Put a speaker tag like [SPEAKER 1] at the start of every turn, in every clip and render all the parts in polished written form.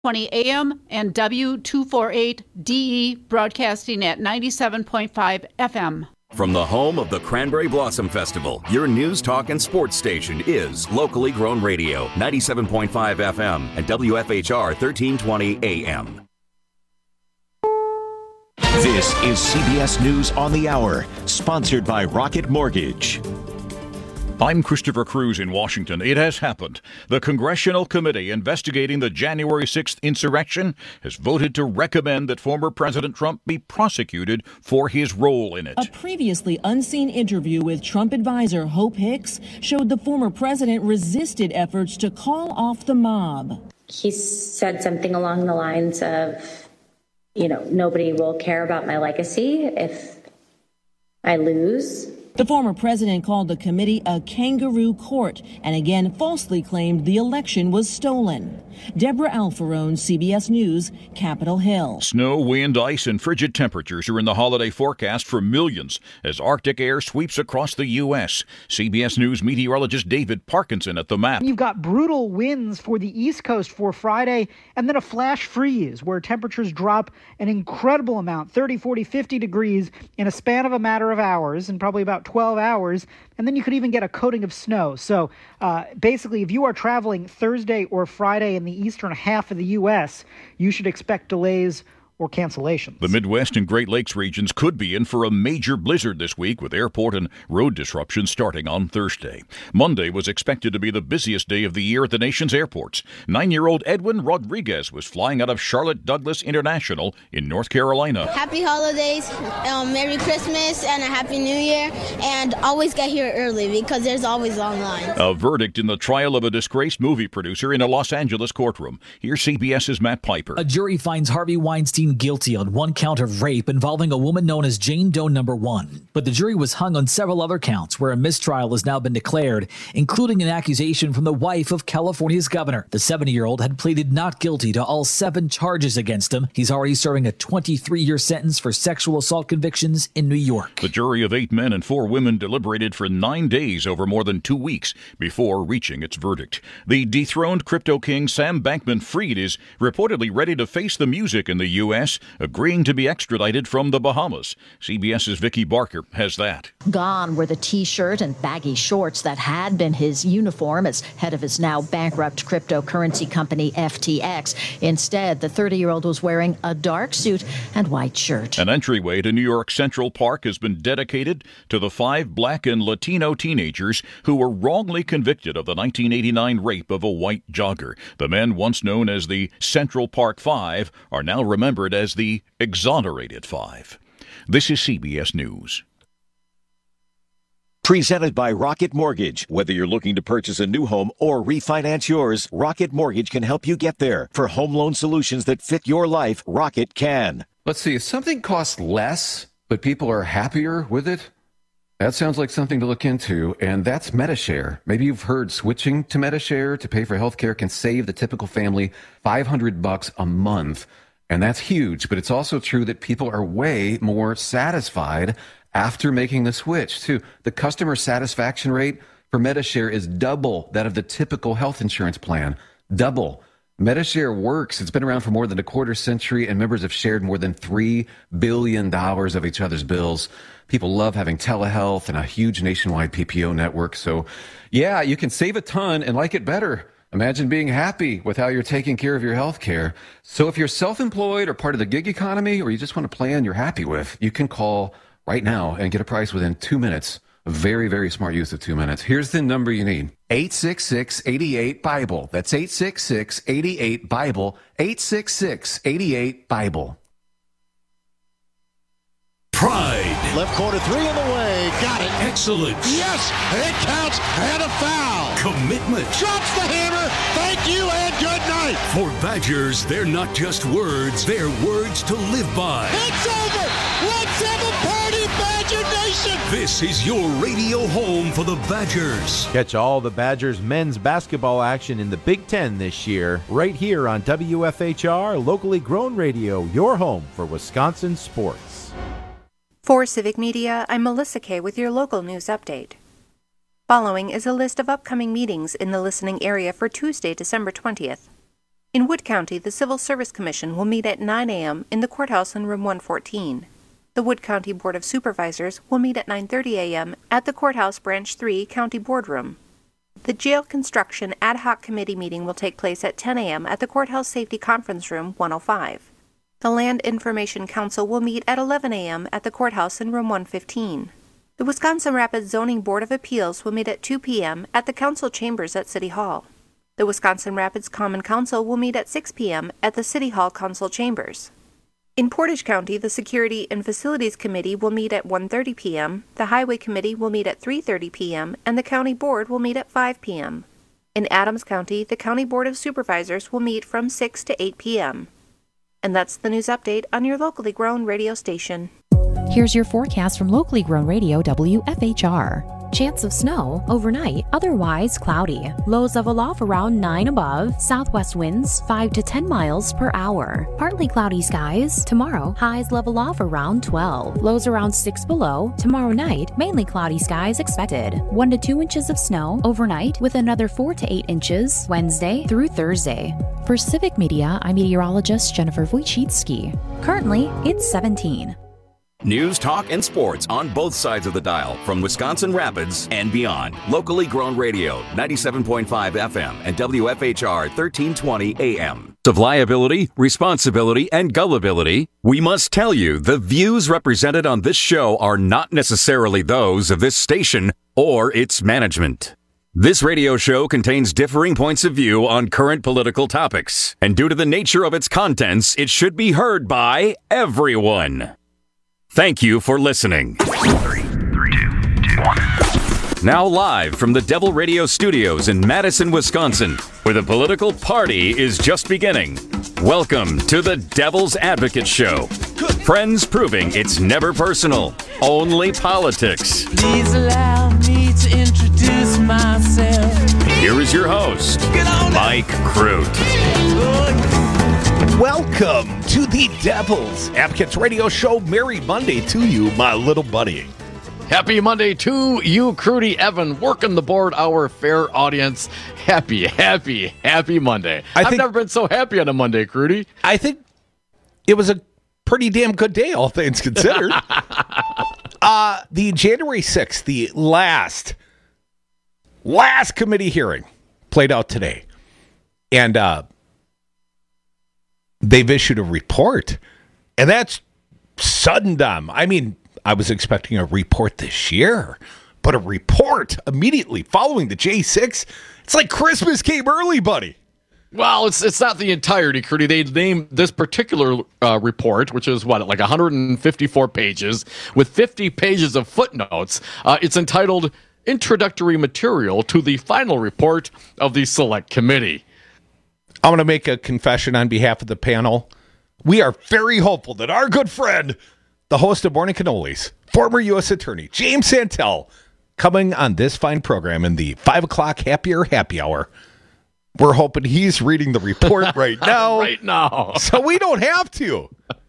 [SPEAKER 1] 20 AM and W248DE broadcasting at 97.5 FM.
[SPEAKER 2] From the home of the Cranberry Blossom Festival, your news, talk, and sports station is locally grown radio, 97.5 FM and WFHR 1320 AM.
[SPEAKER 3] This is CBS News on the Hour, sponsored by Rocket Mortgage.
[SPEAKER 4] I'm Christopher Cruz in Washington. It has happened. The Congressional Committee investigating the January 6th insurrection has voted to recommend that former President Trump be prosecuted for his role in it.
[SPEAKER 5] A previously unseen interview with Trump advisor Hope Hicks showed the former president resisted efforts to call off the mob.
[SPEAKER 6] He said something along the lines of, nobody will care about my legacy if I lose.
[SPEAKER 5] The former president called the committee a kangaroo court and again falsely claimed the election was stolen. Deborah Alfarone, CBS News, Capitol Hill.
[SPEAKER 4] Snow, wind, ice, and frigid temperatures are in the holiday forecast for millions as Arctic air sweeps across the U.S. CBS News meteorologist David Parkinson at the map.
[SPEAKER 7] You've got brutal winds for the East Coast for Friday, and then a flash freeze where temperatures drop an incredible amount, 30, 40, 50 degrees in a span of a matter of hours, and probably about 12 hours. And then you could even get a coating of snow. So basically, if you are traveling Thursday or Friday in the eastern half of the U.S., you should expect delays or cancellations.
[SPEAKER 4] The Midwest and Great Lakes regions could be in for a major blizzard this week, with airport and road disruptions starting on Thursday. Monday was expected to be the busiest day of the year at the nation's airports. 9-year-old Edwin Rodriguez was flying out of Charlotte Douglas International in North Carolina.
[SPEAKER 8] Happy holidays, Merry Christmas, and a Happy New Year, and always get here early because there's always long lines.
[SPEAKER 4] A verdict in the trial of a disgraced movie producer in a Los Angeles courtroom. Here's CBS's Matt Piper.
[SPEAKER 9] A jury finds Harvey Weinstein guilty on one count of rape involving a woman known as Jane Doe No. 1. But the jury was hung on several other counts where a mistrial has now been declared, including an accusation from the wife of California's governor. The 70-year-old had pleaded not guilty to all 7 charges against him. He's already serving a 23-year sentence for sexual assault convictions in New York.
[SPEAKER 4] The jury of 8 men and 4 women deliberated for 9 days over more than 2 weeks before reaching its verdict. The dethroned crypto king Sam Bankman-Fried is reportedly ready to face the music in the U.S., agreeing to be extradited from the Bahamas. CBS's Vicki Barker has that.
[SPEAKER 10] Gone were the T-shirt and baggy shorts that had been his uniform as head of his now bankrupt cryptocurrency company FTX. Instead, the 30-year-old was wearing a dark suit and white shirt.
[SPEAKER 4] An entryway to New York Central Park has been dedicated to the 5 black and Latino teenagers who were wrongly convicted of the 1989 rape of a white jogger. The men, once known as the Central Park 5, are now remembered as the Exonerated 5. This is CBS News.
[SPEAKER 3] Presented by Rocket Mortgage. Whether you're looking to purchase a new home or refinance yours, Rocket Mortgage can help you get there. For home loan solutions that fit your life, Rocket can.
[SPEAKER 11] Let's see, if something costs less, but people are happier with it, that sounds like something to look into, and that's Medi-Share. Maybe you've heard switching to Medi-Share to pay for healthcare can save the typical family $500 a month. And that's huge, but it's also true that people are way more satisfied after making the switch, too. The customer satisfaction rate for Medi-Share is double that of the typical health insurance plan. Double. Medi-Share works. It's been around for more than a quarter century, and members have shared more than $3 billion of each other's bills. People love having telehealth and a huge nationwide PPO network. So, yeah, you can save a ton and like it better. Imagine being happy with how you're taking care of your health care. So if you're self-employed or part of the gig economy, or you just want a plan you're happy with, you can call right now and get a price within 2 minutes. A very, very smart use of 2 minutes. Here's the number you need. 866-88-BIBLE. That's 866-88-BIBLE. 866-88-BIBLE.
[SPEAKER 12] Pride.
[SPEAKER 13] Left corner 3 in the way. Got it.
[SPEAKER 12] Excellence.
[SPEAKER 13] Yes, it counts. And a foul.
[SPEAKER 12] Commitment.
[SPEAKER 13] Drops the hammer. Thank you and good night.
[SPEAKER 12] For Badgers, they're not just words. They're words to live by.
[SPEAKER 13] It's over. Let's have a party, Badger Nation.
[SPEAKER 12] This is your radio home for the Badgers.
[SPEAKER 14] Catch all the Badgers men's basketball action in the Big Ten this year, right here on WFHR, locally grown radio, your home for Wisconsin sports.
[SPEAKER 15] For Civic Media, I'm Melissa Kay with your local news update. Following is a list of upcoming meetings in the listening area for Tuesday, December 20th. In Wood County, the Civil Service Commission will meet at 9 a.m. in the courthouse in room 114. The Wood County Board of Supervisors will meet at 9:30 a.m. at the Courthouse Branch 3 County Boardroom. The Jail Construction Ad Hoc Committee meeting will take place at 10 a.m. at the Courthouse Safety Conference Room 105. The Land Information Council will meet at 11 a.m. at the courthouse in room 115. The Wisconsin Rapids Zoning Board of Appeals will meet at 2 p.m. at the council chambers at City Hall. The Wisconsin Rapids Common Council will meet at 6 p.m. at the City Hall Council chambers. In Portage County, the Security and Facilities Committee will meet at 1:30 p.m., the Highway Committee will meet at 3:30 p.m., and the County Board will meet at 5 p.m. In Adams County, the County Board of Supervisors will meet from 6 to 8 p.m. And that's the news update on your locally grown radio station.
[SPEAKER 16] Here's your forecast from locally grown radio WFHR. Chance of snow overnight, otherwise cloudy. Lows of aloft around 9 above. Southwest winds 5 to 10 miles per hour. Partly cloudy skies. Tomorrow, highs level off around 12. Lows around 6 below. Tomorrow night, mainly cloudy skies expected. 1 to 2 inches of snow overnight with another 4 to 8 inches Wednesday through Thursday. For Civic Media, I'm meteorologist Jennifer Wojcicki. Currently, it's 17.
[SPEAKER 2] News, talk, and sports on both sides of the dial from Wisconsin Rapids and beyond. Locally grown radio, 97.5 FM and WFHR 1320 AM. Of liability, responsibility, and gullibility, we must tell you the views represented on this show are not necessarily those of this station or its management. This radio show contains differing points of view on current political topics, and due to the nature of its contents, it should be heard by everyone. Thank you for listening. 3, 2, 1. Now live from the Devil Radio Studios in Madison, Wisconsin, where the political party is just beginning. Welcome to the Devil's Advocate Show. Friends proving it's never personal, only politics.
[SPEAKER 17] Please allow me to introduce myself.
[SPEAKER 2] Here is your host, Mike Crute.
[SPEAKER 18] Welcome to the Devil's Advocates Radio Show. Merry Monday to you, my little buddy.
[SPEAKER 19] Happy Monday to you, Crudy Evan, working the board, our fair audience. Happy Monday. I've never been so happy on a Monday, Crudy.
[SPEAKER 18] I think it was a pretty damn good day, all things considered. The January 6th, the last committee hearing played out today. And they've issued a report, and that's sudden dumb. I mean, I was expecting a report this year, but a report immediately following the J6, it's like Christmas came early, buddy.
[SPEAKER 19] Well, it's not the entirety, Crudy. They named this particular report, which is like 154 pages with 50 pages of footnotes. It's entitled Introductory Material to the Final Report of the Select Committee.
[SPEAKER 18] I'm going to make a confession on behalf of the panel. We are very hopeful that our good friend, the host of Morning Cannolis, former U.S. Attorney James Santel, coming on this fine program in the 5 o'clock happy hour. We're hoping he's reading the report right now.
[SPEAKER 19] Right now.
[SPEAKER 18] So we don't have to.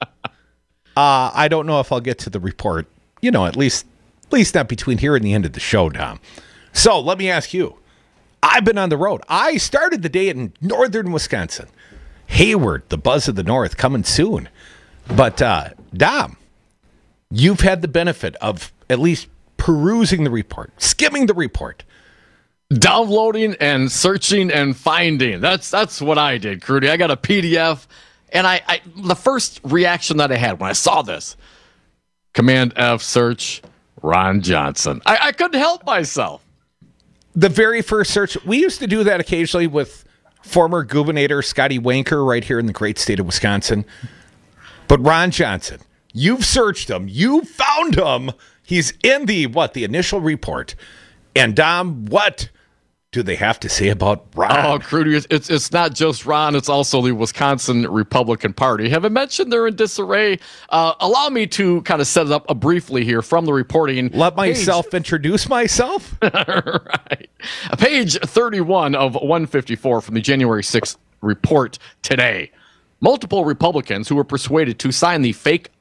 [SPEAKER 18] I don't know if I'll get to the report, at least not between here and the end of the show, Tom. So let me ask you. I've been on the road. I started the day in northern Wisconsin. Hayward, the buzz of the north, coming soon. But, Dom, you've had the benefit of at least perusing the report, skimming the report.
[SPEAKER 19] Downloading and searching and finding. That's what I did, Crudy. I got a PDF, and I the first reaction that I had when I saw this, Command F, search, Ron Johnson. I couldn't help myself.
[SPEAKER 18] The very first search, we used to do that occasionally with former Gubernator Scotty Wanker right here in the great state of Wisconsin. But Ron Johnson, you've searched him. You found him. He's in the initial report. And Dom, what do they have to say about Ron?
[SPEAKER 19] Oh, Crudy, it's not just Ron. It's also the Wisconsin Republican Party. Have I mentioned they're in disarray? Allow me to kind of set it up briefly here from the reporting.
[SPEAKER 18] Let myself introduce myself?
[SPEAKER 19] Right. Page 31 of 154 from the January 6th report today. Multiple Republicans who were persuaded to sign the fake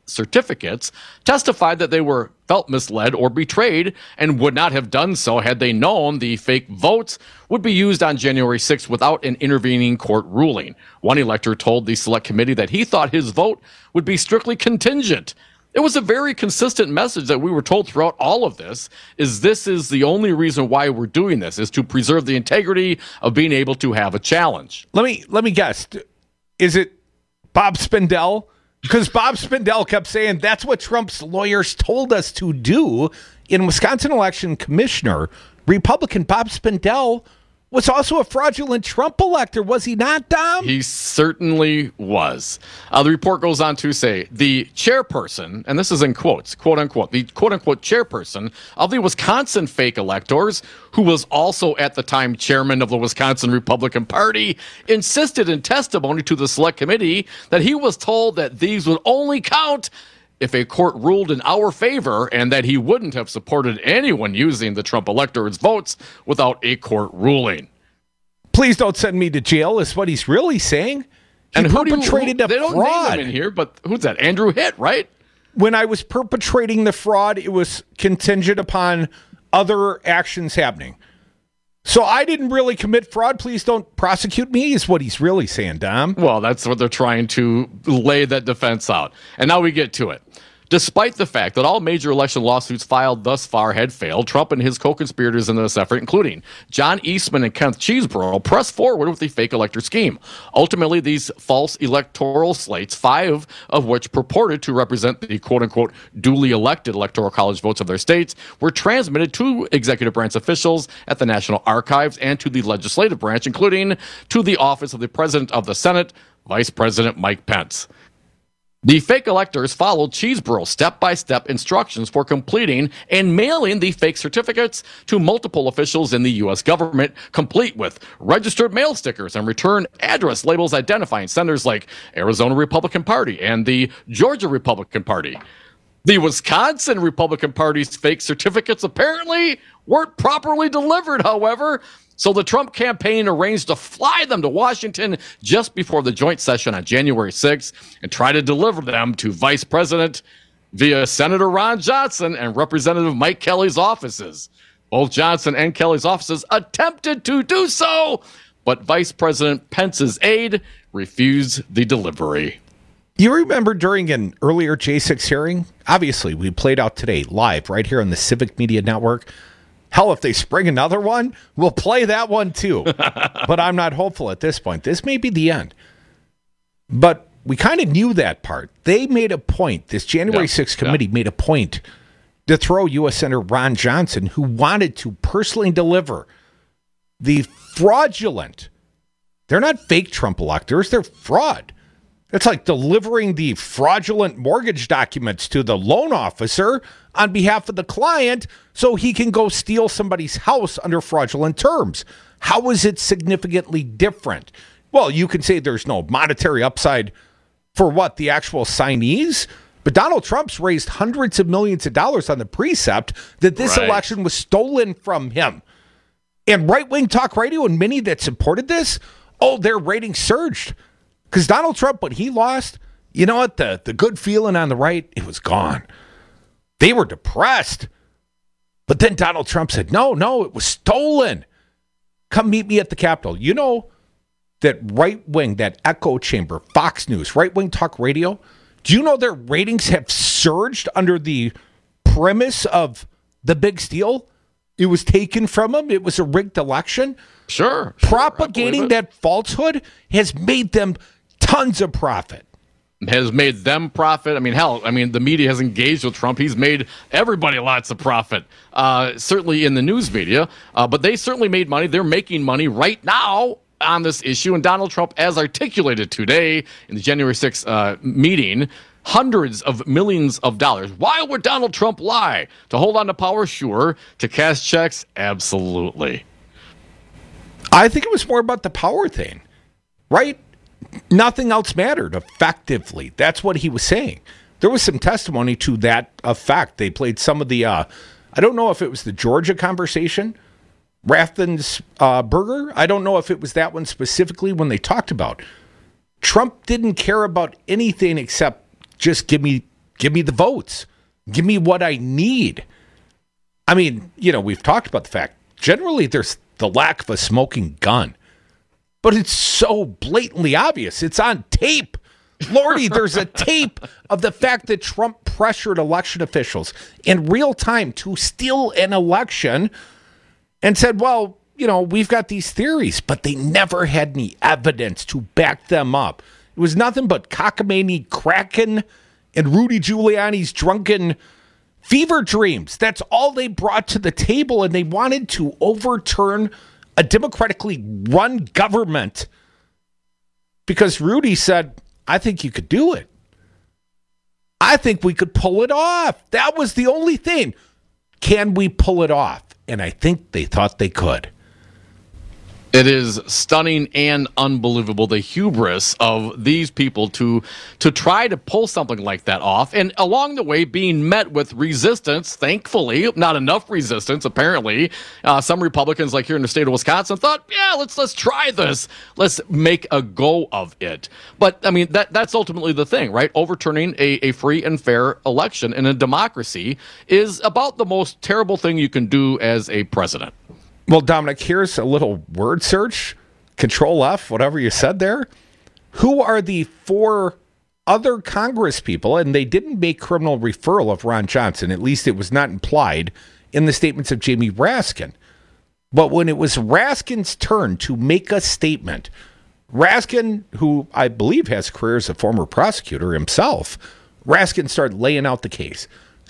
[SPEAKER 19] certificates testified that they felt misled or betrayed and would not have done so had they known the fake votes would be used on January 6th without an intervening court ruling. One elector told the select committee that he thought his vote would be strictly contingent. It was a very consistent message that we were told throughout all of this is the only reason why we're doing this, is to preserve the integrity of being able to have a challenge.
[SPEAKER 18] Let me guess. Is it Bob Spindell? Because Bob Spindell kept saying that's what Trump's lawyers told us to do. In Wisconsin election commissioner, Republican Bob Spindell was also a fraudulent Trump elector, was he not, Dom?
[SPEAKER 19] He certainly was. The report goes on to say the chairperson, and this is in quotes, quote unquote, the quote unquote chairperson of the Wisconsin fake electors, who was also at the time chairman of the Wisconsin Republican Party, insisted in testimony to the select committee that he was told that these would only count if a court ruled in our favor, and that he wouldn't have supported anyone using the Trump electors' votes without a court ruling.
[SPEAKER 18] Please don't send me to jail, is what he's really saying. He perpetrated a fraud.
[SPEAKER 19] They don't name him in here, but who's that? Andrew Hitt, right?
[SPEAKER 18] When I was perpetrating the fraud, it was contingent upon other actions happening. So I didn't really commit fraud. Please don't prosecute me, is what he's really saying, Dom.
[SPEAKER 19] Well, that's what they're trying to lay that defense out. And now we get to it. Despite the fact that all major election lawsuits filed thus far had failed, Trump and his co-conspirators in this effort, including John Eastman and Kenneth Chesebro, pressed forward with the fake elector scheme. Ultimately, these false electoral slates, 5 of which purported to represent the quote-unquote duly elected electoral college votes of their states, were transmitted to executive branch officials at the National Archives and to the legislative branch, including to the office of the President of the Senate, Vice President Mike Pence. The fake electors followed Chesebro's step-by-step instructions for completing and mailing the fake certificates to multiple officials in the U.S. government, complete with registered mail stickers and return address labels identifying senators like Arizona Republican Party and the Georgia Republican Party. The Wisconsin Republican Party's fake certificates apparently weren't properly delivered, however, so the Trump campaign arranged to fly them to Washington just before the joint session on January 6th and try to deliver them to Vice President via Senator Ron Johnson and Representative Mike Kelly's offices. Both Johnson and Kelly's offices attempted to do so, but Vice President Pence's aide refused the delivery.
[SPEAKER 18] You remember during an earlier J6 hearing, obviously we played out today live right here on the Civic Media Network. Hell, if they spring another one, we'll play that one too. But I'm not hopeful at this point. This may be the end. But we kind of knew that part. They made a point, this January 6th committee made a point to throw U.S. Senator Ron Johnson, who wanted to personally deliver the fraudulent, they're not fake Trump electors, they're fraud. It's like delivering the fraudulent mortgage documents to the loan officer on behalf of the client so he can go steal somebody's house under fraudulent terms. How is it significantly different? Well, you can say there's no monetary upside for what, the actual signees? But Donald Trump's raised hundreds of millions of dollars on the precept that this election was stolen from him. And right-wing talk radio and many that supported this, their ratings surged. Because Donald Trump, when he lost, you know what? The good feeling on the right, it was gone. They were depressed. But then Donald Trump said, no, it was stolen. Come meet me at the Capitol. You know that right-wing, that echo chamber, Fox News, right-wing talk radio, do you know their ratings have surged under the premise of the big steal? It was taken from them. It was a rigged election.
[SPEAKER 19] Sure.
[SPEAKER 18] Propagating that falsehood has made them tons of profit.
[SPEAKER 19] Has made them profit. I mean, hell, the media has engaged with Trump. He's made everybody lots of profit, certainly in the news media. But they certainly made money. They're making money right now on this issue. And Donald Trump, as articulated today in the January 6th meeting, hundreds of millions of dollars. Why would Donald Trump lie? To hold on to power? Sure. To cash checks? Absolutely.
[SPEAKER 18] I think it was more about the power thing, right? Nothing else mattered effectively. That's what he was saying. There was some testimony to that effect. They played some of the, I don't know if it was the Georgia conversation, Raffensperger. I don't know if it was that one specifically when they talked about Trump didn't care about anything except just give me Give me the votes. Give me what I need. I mean, we've talked about the fact, generally there's the lack of a smoking gun. But it's so blatantly obvious. It's on tape. Lordy, there's a tape of the fact that Trump pressured election officials in real time to steal an election and said, well, we've got these theories, but they never had any evidence to back them up. It was nothing but cockamamie, Kraken, and Rudy Giuliani's drunken fever dreams. That's all they brought to the table, and they wanted to overturn a democratically run government because Rudy said, I think you could do it. I think we could pull it off. That was the only thing. Can we pull it off? And I think they thought they could.
[SPEAKER 19] It is stunning and unbelievable, the hubris of these people to try to pull something like that off. And along the way, being met with resistance, thankfully, not enough resistance, apparently. Some Republicans, like here in the state of Wisconsin, thought, yeah, let's try this. Let's make a go of it. But, I mean, that's ultimately the thing, right? Overturning a free and fair election in a democracy is about the most terrible thing you can do as a president.
[SPEAKER 18] Well, Dominic, here's a little word search. Control F, whatever you said there. Who are the 4 other Congress people? And they didn't make criminal referral of Ron Johnson. At least it was not implied in the statements of Jamie Raskin. But when it was Raskin's turn to make a statement, Raskin, who I believe has a career as a former prosecutor himself, Raskin started laying out the case.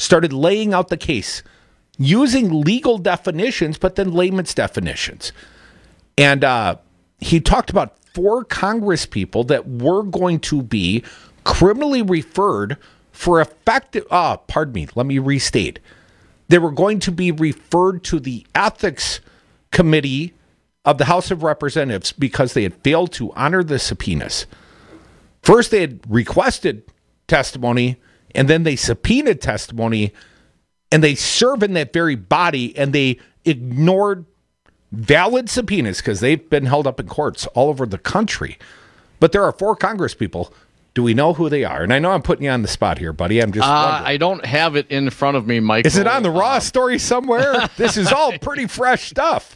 [SPEAKER 18] Using legal definitions, but then layman's definitions. And he talked about 4 Congress people that were going to be criminally referred for effective... let me restate. They were going to be referred to the Ethics Committee of the House of Representatives because they had failed to honor the subpoenas. First, they had requested testimony, and then they subpoenaed testimony, and they serve in that very body, and they ignored valid subpoenas because they've been held up in courts all over the country. But there are 4 Congress people. Do we know who they are? And I know I'm putting you on the spot here, buddy. I'm just wondering.
[SPEAKER 19] I don't have it in front of me, Michael.
[SPEAKER 18] Is it on the Raw story somewhere? This is all pretty fresh stuff.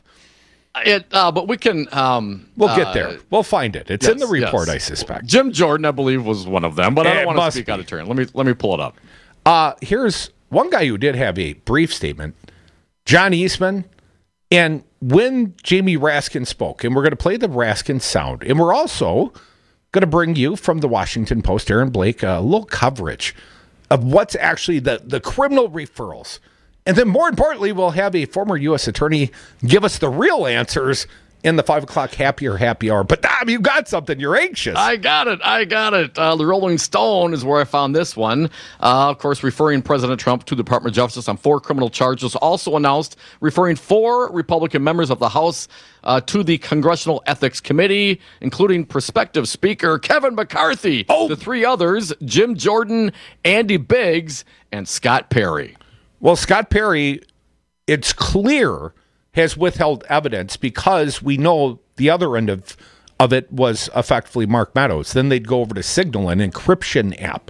[SPEAKER 19] But we can...
[SPEAKER 18] we'll get there. We'll find it. It's in the report, I suspect.
[SPEAKER 19] Jim Jordan, I believe, was one of them, but I don't want to speak out of turn. Let me pull it up.
[SPEAKER 18] Here's one guy who did have a brief statement, John Eastman. And when Jamie Raskin spoke, and we're going to play the Raskin sound, and we're also going to bring you from the Washington Post, Aaron Blake, a little coverage of what's actually the criminal referrals. And then more importantly, we'll have a former U.S. attorney give us the real answers in the 5 o'clock happy hour. But Dom, you got something. You're anxious.
[SPEAKER 19] I got it. The Rolling Stone is where I found this one. Of course, referring President Trump to the Department of Justice on 4 criminal charges. Also announced referring 4 Republican members of the House to the Congressional Ethics Committee, including prospective Speaker Kevin McCarthy. The 3 others, Jim Jordan, Andy Biggs, and Scott Perry.
[SPEAKER 18] Well, Scott Perry, it's clear, has withheld evidence because we know the other end of it was effectively Mark Meadows. Then they'd go over to Signal, an encryption app.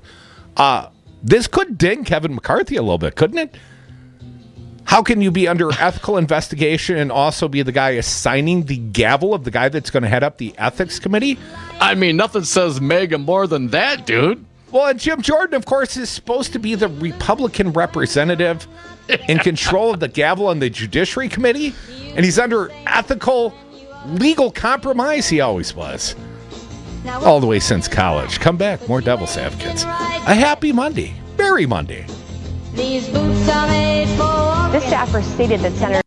[SPEAKER 18] This could ding Kevin McCarthy a little bit, couldn't it? How can you be under ethical investigation and also be the guy assigning the gavel of the guy that's going to head up the ethics committee?
[SPEAKER 19] I mean, nothing says mega more than that, dude.
[SPEAKER 18] Well, and Jim Jordan, of course, is supposed to be the Republican representative in control of the gavel on the Judiciary Committee, and he's under ethical, legal compromise. He always was. All the way since college. Come back, more Devil's Advocates. A happy Monday. Merry Monday.
[SPEAKER 20] These boots are made for walking. This staffer stated that Senator...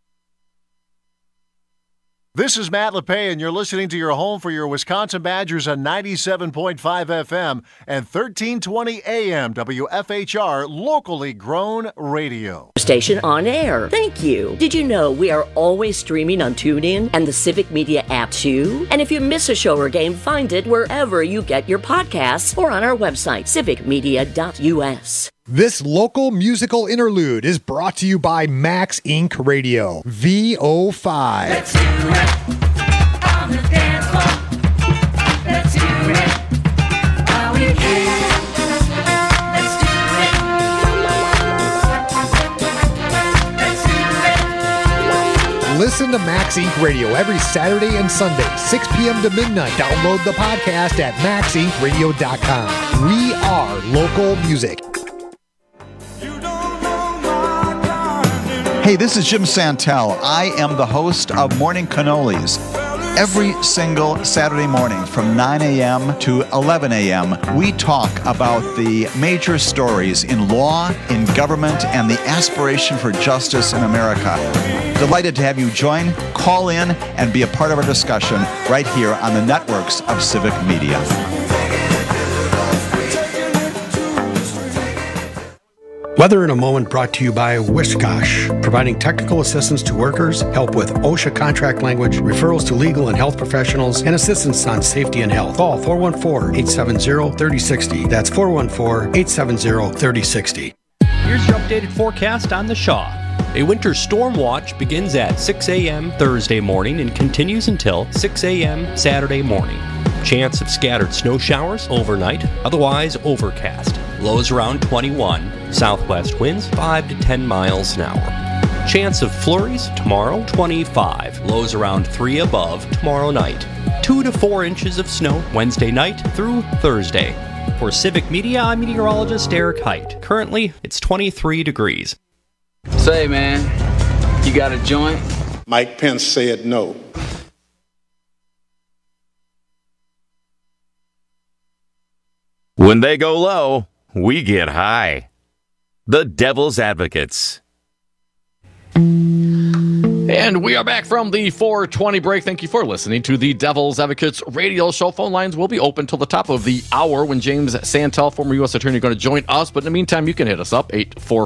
[SPEAKER 21] This is Matt LePay, and you're listening to your home for your Wisconsin Badgers on 97.5 FM and 1320 AM WFHR, locally grown radio.
[SPEAKER 22] Station on air. Thank you. Did you know we are always streaming on TuneIn and the Civic Media app too? And if you miss a show or game, find it wherever you get your podcasts or on our website, civicmedia.us.
[SPEAKER 23] This local musical interlude is brought to you by Max Inc. Radio, VO5.
[SPEAKER 13] Let's do it on the dance floor. Let's do it while we can. Let's do it
[SPEAKER 23] Listen to Max Inc. Radio every Saturday and Sunday, 6 p.m. to midnight. Download the podcast at maxincradio.com. We are local music.
[SPEAKER 1] Hey, this is Jim Santel. I am the host of Morning Cannolis. Every single Saturday morning from 9 a.m. to 11 a.m., we talk about the major stories in law, in government, and the aspiration for justice in America. Delighted to have you join, call in, and be a part of our discussion right here on the networks of Civic Media.
[SPEAKER 5] Weather in a Moment brought to you by Wishkosh, providing technical assistance to workers, help with OSHA contract language, referrals to legal and health professionals, and assistance on safety and health. Call 414-870-3060. That's 414-870-3060.
[SPEAKER 6] Here's your updated forecast on the Shaw. A winter storm watch begins at 6 a.m. Thursday morning and continues until 6 a.m. Saturday morning. Chance of scattered snow showers overnight, otherwise overcast. Lows around 21. Southwest winds 5 to 10 miles an hour. Chance of flurries tomorrow 25. Lows around 3 above tomorrow night. 2 to 4 inches of snow Wednesday night through Thursday. For Civic Media, I'm meteorologist Eric Height. Currently, it's 23 degrees.
[SPEAKER 24] Say, man, you got a joint?
[SPEAKER 25] Mike Pence said no.
[SPEAKER 2] When they go low, we get high. The Devil's Advocates.
[SPEAKER 19] And we are back from the 420 break. Thank you for listening to the Devil's Advocates radio show. Phone lines will be open till the top of the hour when James Santel, former U.S. Attorney, is going to join us. But in the meantime, you can hit us up,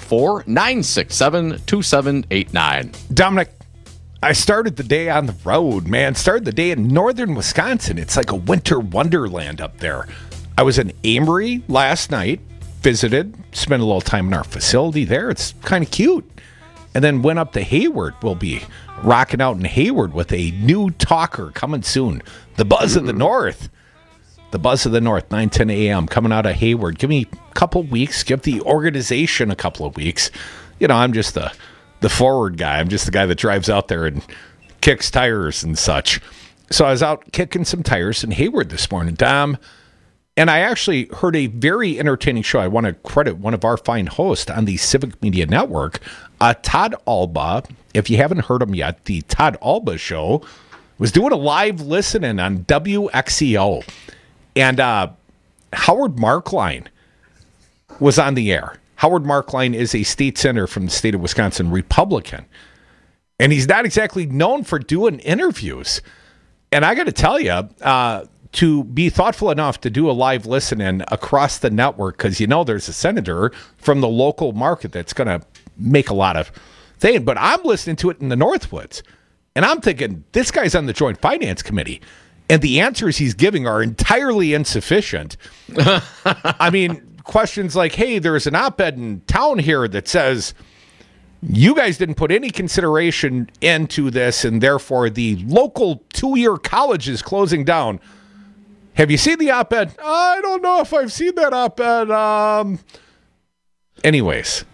[SPEAKER 19] 844-967-2789.
[SPEAKER 18] Dominic, I started the day on the road, man. Started the day in northern Wisconsin. It's like a winter wonderland up there. I was in Amory last night, visited, spent a little time in our facility there. It's kind of cute. And then went up to Hayward. We'll be rocking out in Hayward with a new talker coming soon. The Buzz of the North. The Buzz of the North, 9:10 a.m. coming out of Hayward. Give me a couple weeks. Give the organization a couple of weeks. You know, I'm just the forward guy. I'm just the guy that drives out there and kicks tires and such. So I was out kicking some tires in Hayward this morning, Dom. And I actually heard a very entertaining show. I want to credit one of our fine hosts on the Civic Media Network, Todd Alba. If you haven't heard him yet, the Todd Alba Show was doing a live listening on WXEO. And Howard Markline was on the air. Howard Markline is a state senator from the state of Wisconsin, Republican. And he's not exactly known for doing interviews. And I got to tell you, to be thoughtful enough to do a live listen-in across the network, because you know there's a senator from the local market that's going to make a lot of things. But I'm listening to it in the Northwoods, and I'm thinking, this guy's on the Joint Finance Committee, and the answers he's giving are entirely insufficient. I mean, questions like, hey, there's an op-ed in town here that says, you guys didn't put any consideration into this, and therefore the local 2-year college is closing down. Have you seen the op-ed? I don't know if I've seen that op-ed. Anyways,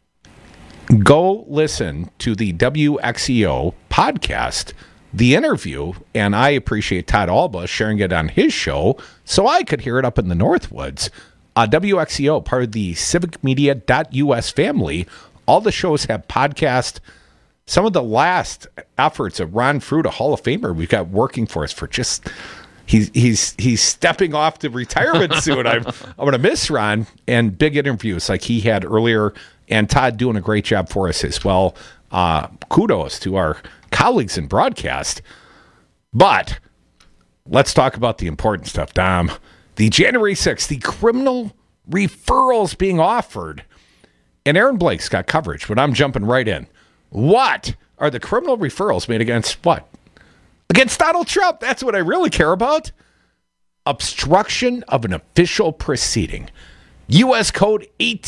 [SPEAKER 18] go listen to the WXEO podcast, the interview, and I appreciate Todd Alba sharing it on his show so I could hear it up in the Northwoods. WXEO, part of the civicmedia.us family. All the shows have podcasts. Some of the last efforts of Ron Fruit, a Hall of Famer we've got working for us for just... He's stepping off to retirement soon. I'm going to miss Ron, and big interviews like he had earlier, and Todd doing a great job for us as well. Kudos to our colleagues in broadcast. But let's talk about the important stuff, Dom. The January 6th, the criminal referrals being offered. And Aaron Blake's got coverage, but I'm jumping right in. What are the criminal referrals made against what? Against Donald Trump. That's what I really care about. Obstruction of an official proceeding. U.S. Code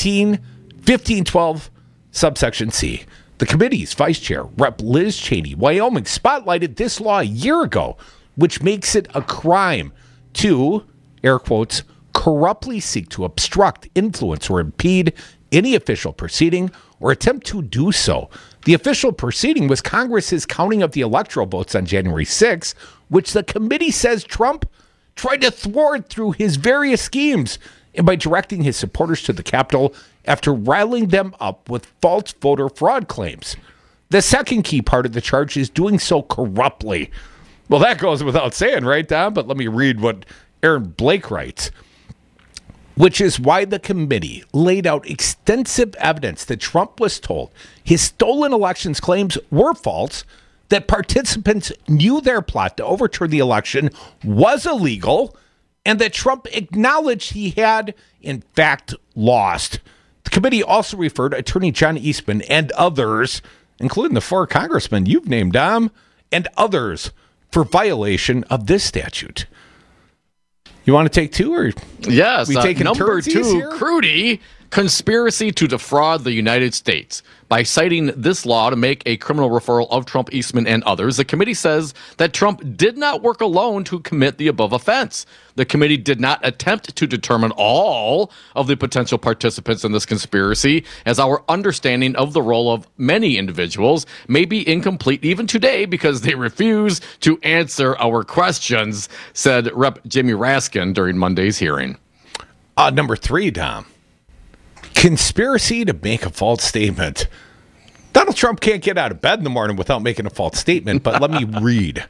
[SPEAKER 18] 1512, subsection C. The committee's vice chair, Rep. Liz Cheney, Wyoming, spotlighted this law a year ago, which makes it a crime to, air quotes, corruptly seek to obstruct, influence, or impede any official proceeding or attempt to do so. The official proceeding was Congress's counting of the electoral votes on January 6, which the committee says Trump tried to thwart through his various schemes and by directing his supporters to the Capitol after riling them up with false voter fraud claims. The second key part of the charge is doing so corruptly. Well, that goes without saying, right, Don? But let me read what Aaron Blake writes, which is why the committee laid out extensive evidence that Trump was told his stolen elections claims were false, that participants knew their plot to overturn the election was illegal, and that Trump acknowledged he had, in fact, lost. The committee also referred Attorney John Eastman and others, including the 4 congressmen you've named, Dom, and others for violation of this statute. You want to take 2 or?
[SPEAKER 19] Yes,
[SPEAKER 18] we taking
[SPEAKER 19] number 2,
[SPEAKER 18] here?
[SPEAKER 19] Crudy, conspiracy to defraud the United States. By citing this law to make a criminal referral of Trump, Eastman, and others, the committee says that Trump did not work alone to commit the above offense. The committee did not attempt to determine all of the potential participants in this conspiracy, as our understanding of the role of many individuals may be incomplete even today because they refuse to answer our questions, said Rep. Jimmy Raskin during Monday's hearing.
[SPEAKER 18] Number 3, Dom. Conspiracy to make a false statement. Donald Trump can't get out of bed in the morning without making a false statement, but let me read.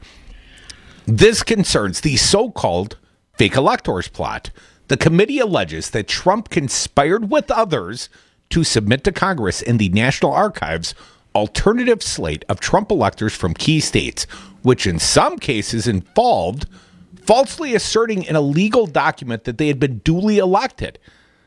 [SPEAKER 18] This concerns the so-called fake electors plot. The committee alleges that Trump conspired with others to submit to Congress in the National Archives alternative slate of Trump electors from key states, which in some cases involved falsely asserting in a legal document that they had been duly elected.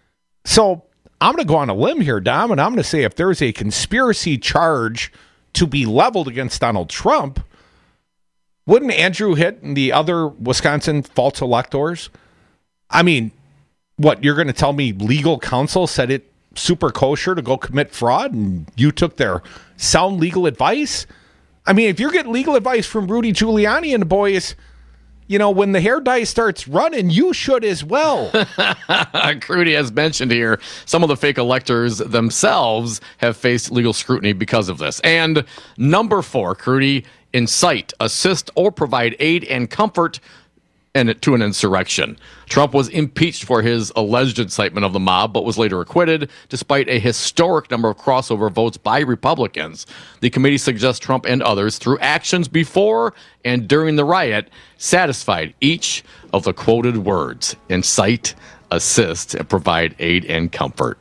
[SPEAKER 18] So I'm going to go on a limb here, Dom, and I'm going to say if there's a conspiracy charge to be leveled against Donald Trump, wouldn't Andrew Hitt and the other Wisconsin false electors? I mean, what, you're going to tell me legal counsel said it super kosher to go commit fraud and you took their sound legal advice? I mean, if you're getting legal advice from Rudy Giuliani and the boys, you know, when the hair dye starts running, you should as well.
[SPEAKER 19] Crudy has mentioned here, some of the fake electors themselves have faced legal scrutiny because of this. And number 4, Crudy, incite, assist, or provide aid and comfort to an insurrection. Trump was impeached for his alleged incitement of the mob, but was later acquitted, despite a historic number of crossover votes by Republicans. The committee suggests Trump and others, through actions before and during the riot, satisfied each of the quoted words: incite, assist, and provide aid and comfort.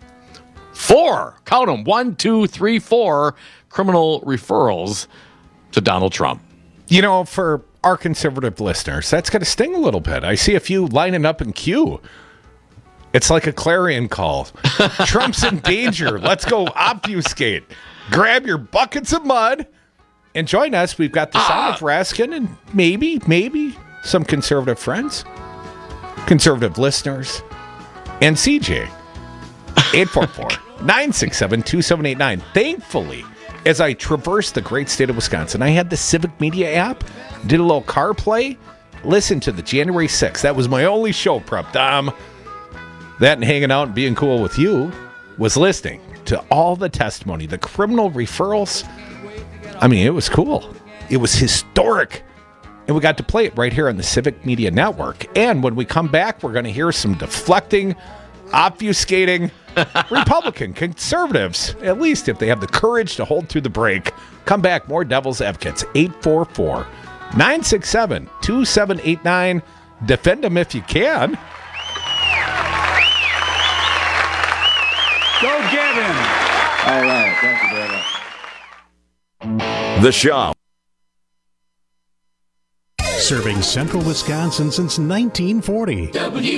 [SPEAKER 19] 4, count them, 1, 2, 3, 4 criminal referrals to Donald Trump.
[SPEAKER 18] You know, for our conservative listeners, that's going to sting a little bit. I see a few lining up in queue. It's like a clarion call. Trump's in danger. Let's go obfuscate. Grab your buckets of mud and join us. We've got the sound of Raskin and maybe some conservative friends, conservative listeners, and CJ. 844-967-2789. Thankfully, as I traversed the great state of Wisconsin, I had the Civic Media app, did a little car play, listened to the January 6th. That was my only show prep, Dom. That and hanging out and being cool with you was listening to all the testimony, the criminal referrals. I mean, it was cool. It was historic. And we got to play it right here on the Civic Media Network. And when we come back, we're going to hear some deflecting, obfuscating Republican conservatives, at least if they have the courage to hold through the break. Come back, more Devil's Advocates, 844-967-2789. Defend them if you can.
[SPEAKER 4] Go get him.
[SPEAKER 25] All right. Thank you very much.
[SPEAKER 2] The Show.
[SPEAKER 7] Serving central Wisconsin since 1940.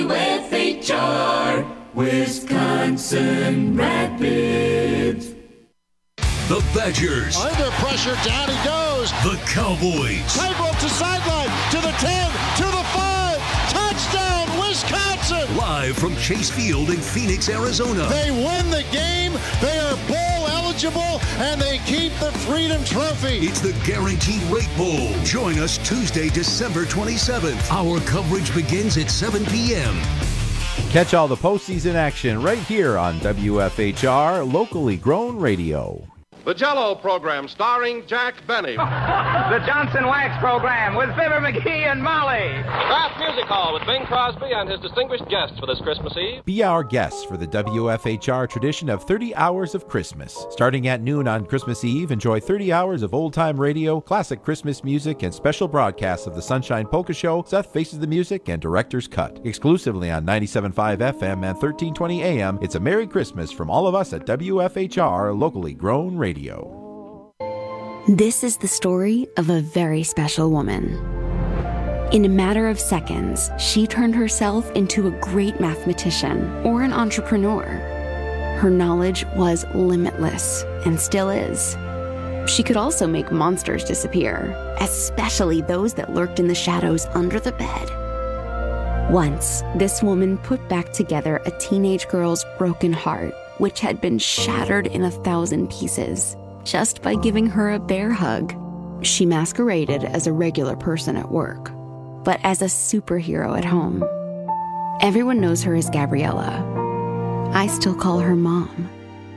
[SPEAKER 13] WFHR, Wisconsin Rapids.
[SPEAKER 12] The Badgers.
[SPEAKER 13] Under pressure, down he goes.
[SPEAKER 12] The Cowboys.
[SPEAKER 13] Tightrope to sideline, to the 10, to the 5. Touchdown, Wisconsin.
[SPEAKER 12] Live from Chase Field in Phoenix, Arizona.
[SPEAKER 13] They win the game. They are bowl eligible, and they keep the Freedom Trophy.
[SPEAKER 12] It's the Guaranteed Rate Bowl. Join us Tuesday, December 27th. Our coverage begins at 7 p.m.
[SPEAKER 14] Catch all the postseason action right here on WFHR, locally grown radio.
[SPEAKER 3] The Jell-O program starring Jack Benny.
[SPEAKER 4] The Johnson Wax program with Fibber McGee and Molly.
[SPEAKER 3] Kraft Music Hall with Bing Crosby and his distinguished guests for this Christmas Eve.
[SPEAKER 14] Be our guest for the WFHR tradition of 30 hours of Christmas. Starting at noon on Christmas Eve, enjoy 30 hours of old-time radio, classic Christmas music, and special broadcasts of the Sunshine Polka Show, Seth Faces the Music, and Director's Cut. Exclusively on 97.5 FM and 1320 AM, it's a Merry Christmas from all of us at WFHR, locally grown radio.
[SPEAKER 8] This is the story of a very special woman. In a matter of seconds, she turned herself into a great mathematician or an entrepreneur. Her knowledge was limitless and still is. She could also make monsters disappear, especially those that lurked in the shadows under the bed. Once, this woman put back together a teenage girl's broken heart, which had been shattered in 1,000 pieces, just by giving her a bear hug. She masqueraded as a regular person at work, but as a superhero at home. Everyone knows her as Gabriella. I still call her Mom.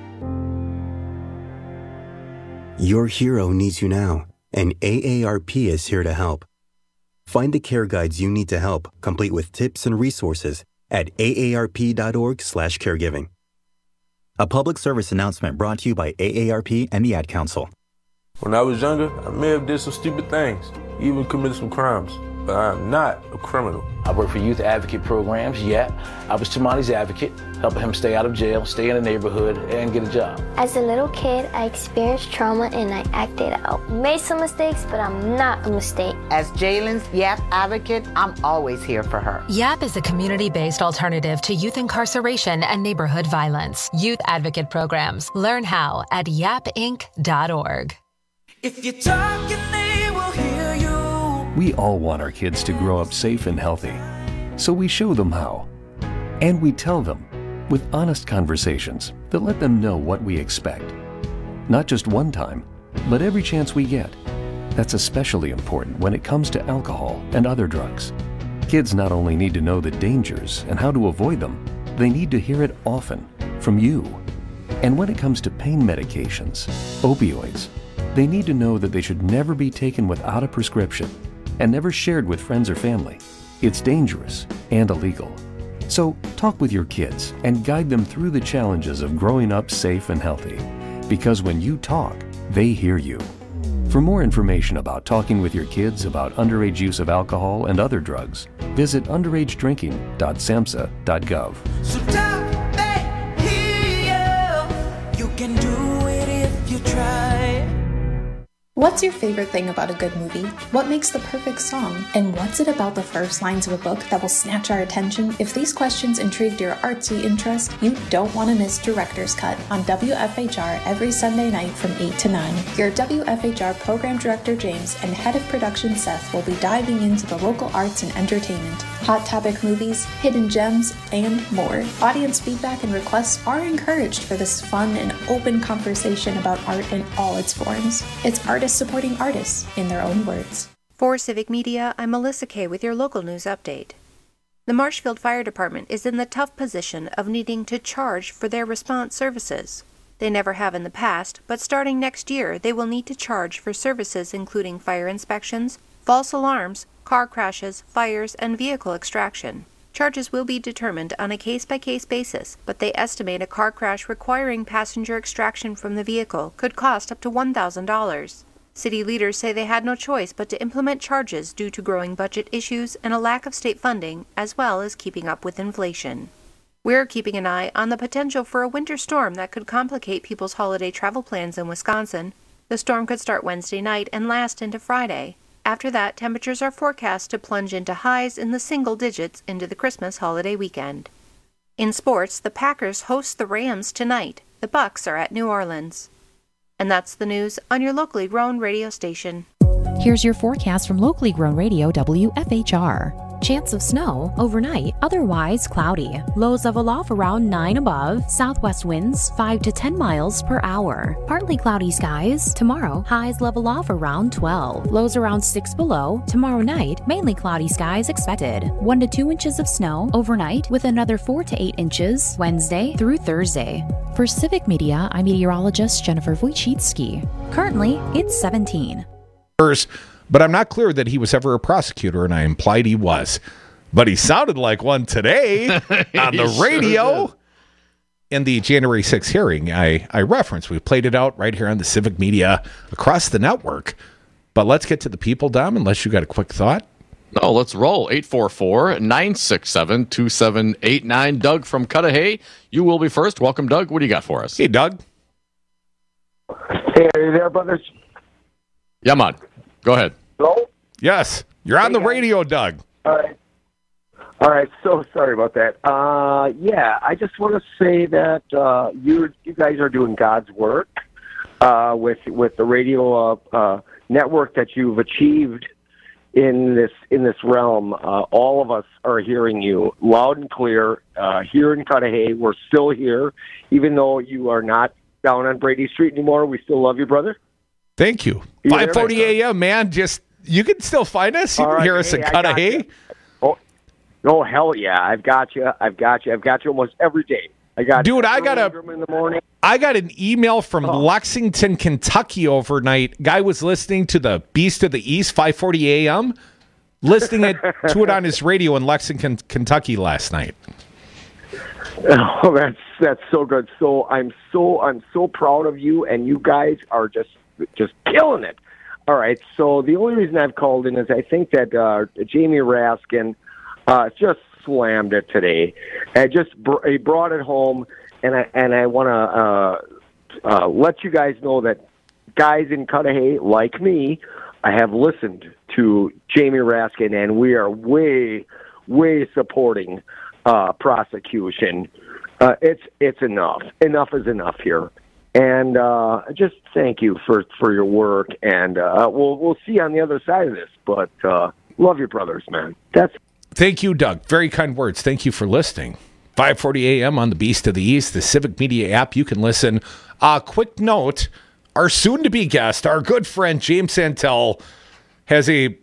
[SPEAKER 9] Your hero needs you now, and AARP is here to help. Find the care guides you need to help, complete with tips and resources at aarp.org/caregiving. A public service announcement brought to you by AARP and the Ad Council.
[SPEAKER 10] When I was younger, I may have did some stupid things, even committed some crimes, but I am not a criminal.
[SPEAKER 26] I work for youth advocate programs, YAP. I was Tamani's advocate, helping him stay out of jail, stay in the neighborhood, and get a job.
[SPEAKER 27] As a little kid, I experienced trauma and I acted out. Made some mistakes, but I'm not a mistake.
[SPEAKER 28] As Jalen's YAP advocate, I'm always here for her.
[SPEAKER 29] YAP is a community-based alternative to youth incarceration and neighborhood violence. Youth advocate programs. Learn how at yapinc.org.
[SPEAKER 30] If you're talking, they will hear you.
[SPEAKER 31] We all want our kids to grow up safe and healthy, so we show them how. And we tell them with honest conversations that let them know what we expect. Not just one time, but every chance we get. That's especially important when it comes to alcohol and other drugs. Kids not only need to know the dangers and how to avoid them, they need to hear it often from you. And when it comes to pain medications, opioids, they need to know that they should never be taken without a prescription and never shared with friends or family. It's dangerous and illegal. So talk with your kids and guide them through the challenges of growing up safe and healthy. Because when you talk, they hear you. For more information about talking with your kids about underage use of alcohol and other drugs, visit underagedrinking.samhsa.gov.
[SPEAKER 30] So talk, they hear you. You can do it if you try.
[SPEAKER 32] What's your favorite thing about a good movie? What makes the perfect song? And what's it about the first lines of a book that will snatch our attention? If these questions intrigued your artsy interest, you don't want to miss Director's Cut on WFHR every Sunday night from 8 to 9. Your WFHR Program Director James and Head of Production Seth will be diving into the local arts and entertainment, hot topic movies, hidden gems, and more. Audience feedback and requests are encouraged for this fun and open conversation about art in all its forms. It's artists supporting artists in their own words.
[SPEAKER 15] For Civic Media, I'm Melissa Kay with your local news update. The Marshfield Fire Department is in the tough position of needing to charge for their response services. They never have in the past, but starting next year, they will need to charge for services including fire inspections, false alarms, car crashes, fires, and vehicle extraction. Charges will be determined on a case-by-case basis, but they estimate a car crash requiring passenger extraction from the vehicle could cost up to $1,000. City leaders say they had no choice but to implement charges due to growing budget issues and a lack of state funding, as well as keeping up with inflation. We're keeping an eye on the potential for a winter storm that could complicate people's holiday travel plans in Wisconsin. The storm could start Wednesday night and last into Friday. After that, temperatures are forecast to plunge into highs in the single digits into the Christmas holiday weekend. In sports, the Packers host the Rams tonight. The Bucs are at New Orleans. And that's the news on your locally grown radio station.
[SPEAKER 16] Here's your forecast from locally grown radio WFHR. Chance of snow overnight, otherwise cloudy. Lows of aloft around 9 above. Southwest winds 5 to 10 miles per hour. Partly cloudy skies. Tomorrow, highs level off around 12. Lows around 6 below. Tomorrow night, mainly cloudy skies expected. 1 to 2 inches of snow overnight with another 4 to 8 inches Wednesday through Thursday. For Civic Media, I'm meteorologist Jennifer Wojcicki. Currently, it's 17.
[SPEAKER 1] But I'm not clear that he was ever a prosecutor, and I implied he was. But he sounded like one today on the radio. Sure in the January 6th hearing, I referenced. We played it out right here on the Civic Media across the network. But let's get to the people, Dom, unless you got a quick thought.
[SPEAKER 5] No, let's roll. 844-967-2789. Doug from Cudahy, you will be first. Welcome, Doug. What do you got for us?
[SPEAKER 1] Hey, Doug.
[SPEAKER 6] Hey, are you there, brothers?
[SPEAKER 5] Yeah, man. Go ahead.
[SPEAKER 6] Hello?
[SPEAKER 1] Yes. You're on the radio, Doug.
[SPEAKER 6] All right, so sorry about that. Yeah, I just want to say that you guys are doing God's work with the radio network that you've achieved in this realm. All of us are hearing you loud and clear here in Cudahy. We're still here, even though you are not down on Brady Street anymore. We still love you, brother.
[SPEAKER 1] Thank you. 5:40 a.m., man. You can still find us. You can hear us in Cudahy.
[SPEAKER 6] Oh, hell yeah. I've got you almost every day.
[SPEAKER 1] Dude, I got
[SPEAKER 6] in the morning.
[SPEAKER 1] I got an email from Lexington, Kentucky overnight. Guy was listening to the Beast of the East, 5:40 a.m., listening to it on his radio in Lexington, Kentucky last night.
[SPEAKER 6] Oh, that's so good. So I'm so proud of you, and you guys are just killing it. All right. So the only reason I've called in is I think that Jamie Raskin just slammed it today. He brought it home, and I want to let you guys know that guys in Cudahy, like me, I have listened to Jamie Raskin, and we are way supporting prosecution. It's enough. Enough is enough here. And just thank you for your work, and we'll see you on the other side of this. But love your brothers, man.
[SPEAKER 1] Thank you, Doug. Very kind words. Thank you for listening. 5:40 a.m. on the Beast of the East, the Civic Media app. You can listen. Quick note, our soon-to-be guest, our good friend James Santel, has a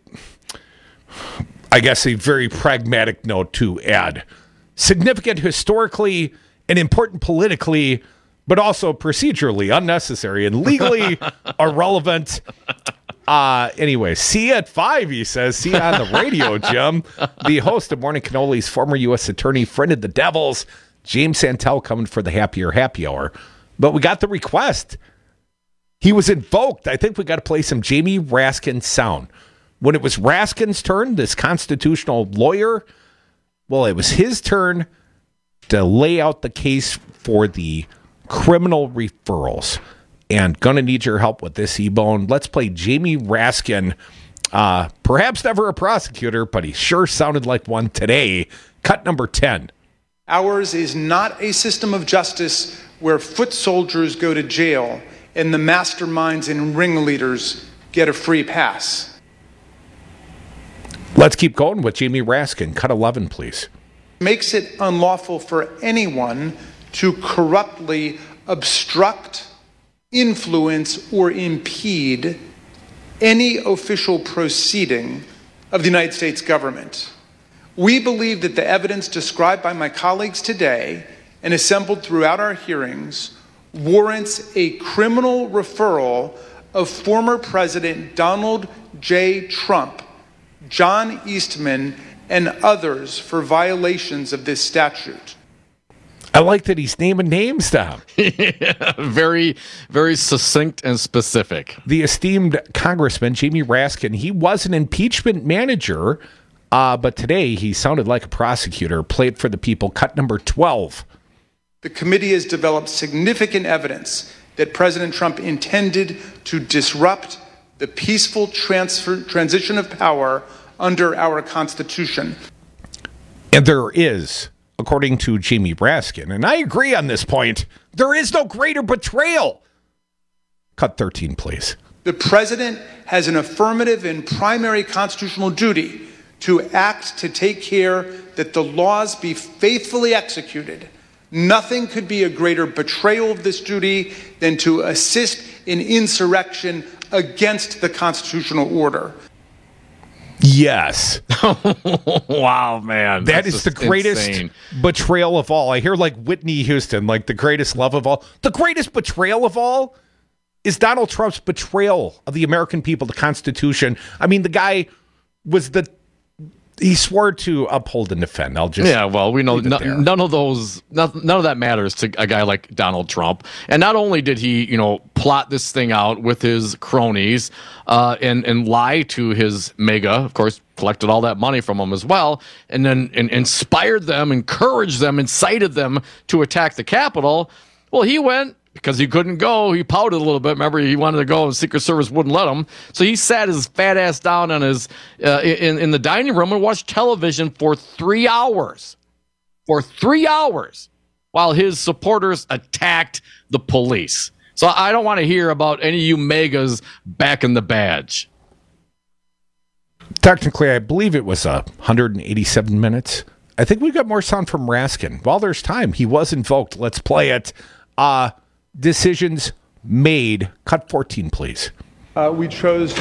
[SPEAKER 1] very pragmatic note to add. Significant historically and important politically, but also procedurally unnecessary and legally irrelevant. Anyway, see you at 5, he says. See you on the radio, Jim. The host of Morning Cannolis, former U.S. attorney, friend of the Devils, James Santel, coming for the happy hour. But we got the request. He was invoked. I think we got to play some Jamie Raskin sound. When it was Raskin's turn, this constitutional lawyer, well, it was his turn to lay out the case for the criminal referrals. And gonna need your help with this, E-Bone. Let's play Jamie Raskin. Perhaps never a prosecutor, but he sure sounded like one today. Cut number 10.
[SPEAKER 11] Ours is not a system of justice where foot soldiers go to jail and the masterminds and ringleaders get a free pass.
[SPEAKER 1] Let's keep going with Jamie Raskin. Cut 11, please.
[SPEAKER 11] Makes it unlawful for anyone to corruptly obstruct, influence, or impede any official proceeding of the United States government. We believe that the evidence described by my colleagues today and assembled throughout our hearings warrants a criminal referral of former President Donald J. Trump, John Eastman, and others for violations of this statute.
[SPEAKER 1] I like that he's naming names, Tom.
[SPEAKER 5] Yeah, very, very succinct and specific.
[SPEAKER 1] The esteemed Congressman Jamie Raskin, he was an impeachment manager, but today he sounded like a prosecutor. Play it for the people. Cut number 12.
[SPEAKER 11] The committee has developed significant evidence that President Trump intended to disrupt the peaceful transition of power under our Constitution.
[SPEAKER 1] And there is, according to Jamie Raskin, and I agree on this point, there is no greater betrayal. Cut 13, please.
[SPEAKER 11] The president has an affirmative and primary constitutional duty to act to take care that the laws be faithfully executed. Nothing could be a greater betrayal of this duty than to assist in insurrection against the constitutional order.
[SPEAKER 1] Yes.
[SPEAKER 5] Wow, man.
[SPEAKER 1] That is the greatest betrayal of all. I hear like Whitney Houston, like the greatest love of all. The greatest betrayal of all is Donald Trump's betrayal of the American people, the Constitution. I mean, the guy was he swore to uphold and defend.
[SPEAKER 5] We know none of that matters to a guy like Donald Trump. And not only did he, plot this thing out with his cronies and lie to his MAGA, of course, collected all that money from them as well, and then inspired them, encouraged them, incited them to attack the Capitol. Well, he went. Because he couldn't go, he pouted a little bit. Remember, he wanted to go, and Secret Service wouldn't let him. So he sat his fat ass down on his in the dining room and watched television for 3 hours. For 3 hours, while his supporters attacked the police. So I don't want to hear about any of you megas backing the badge.
[SPEAKER 1] Technically, I believe it was 187 minutes. I think we got more sound from Raskin. While there's time, he was invoked. Let's play it. Decisions made. Cut 14, please.
[SPEAKER 11] We chose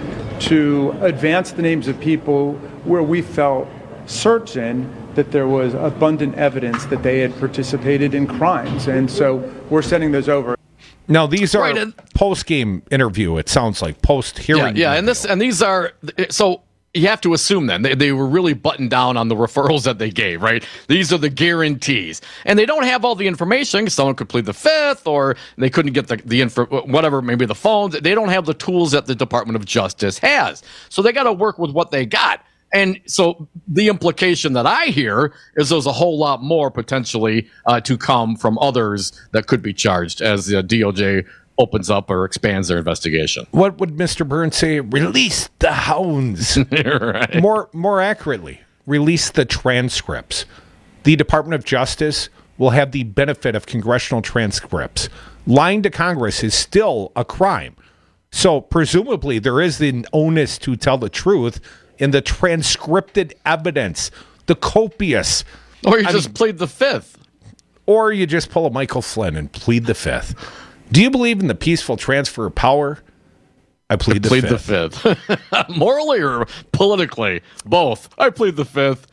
[SPEAKER 11] to advance the names of people where we felt certain that there was abundant evidence that they had participated in crimes. And so we're sending those over.
[SPEAKER 1] Now, these are post-game interview, it sounds like, post-hearing.
[SPEAKER 5] Yeah, and these are... So you have to assume then they were really buttoned down on the referrals that they gave, right? These are the guarantees, and they don't have all the information. Someone could plead the fifth, or they couldn't get the info, whatever, maybe the phones. They don't have the tools that the Department of Justice has, so they got to work with what they got. And so the implication that I hear is there's a whole lot more potentially to come from others that could be charged as the DOJ opens up or expands their investigation.
[SPEAKER 1] What would Mr. Burns say? Release the hounds.
[SPEAKER 5] Right.
[SPEAKER 1] More accurately, release the transcripts. The Department of Justice will have the benefit of congressional transcripts. Lying to Congress is still a crime. So presumably there is an onus to tell the truth in the transcripted evidence, the copious.
[SPEAKER 5] Or you just plead the fifth.
[SPEAKER 1] Or you just pull a Michael Flynn and plead the fifth. Do you believe in the peaceful transfer of power? I plead the fifth.
[SPEAKER 5] Morally or politically? Both. I plead the fifth.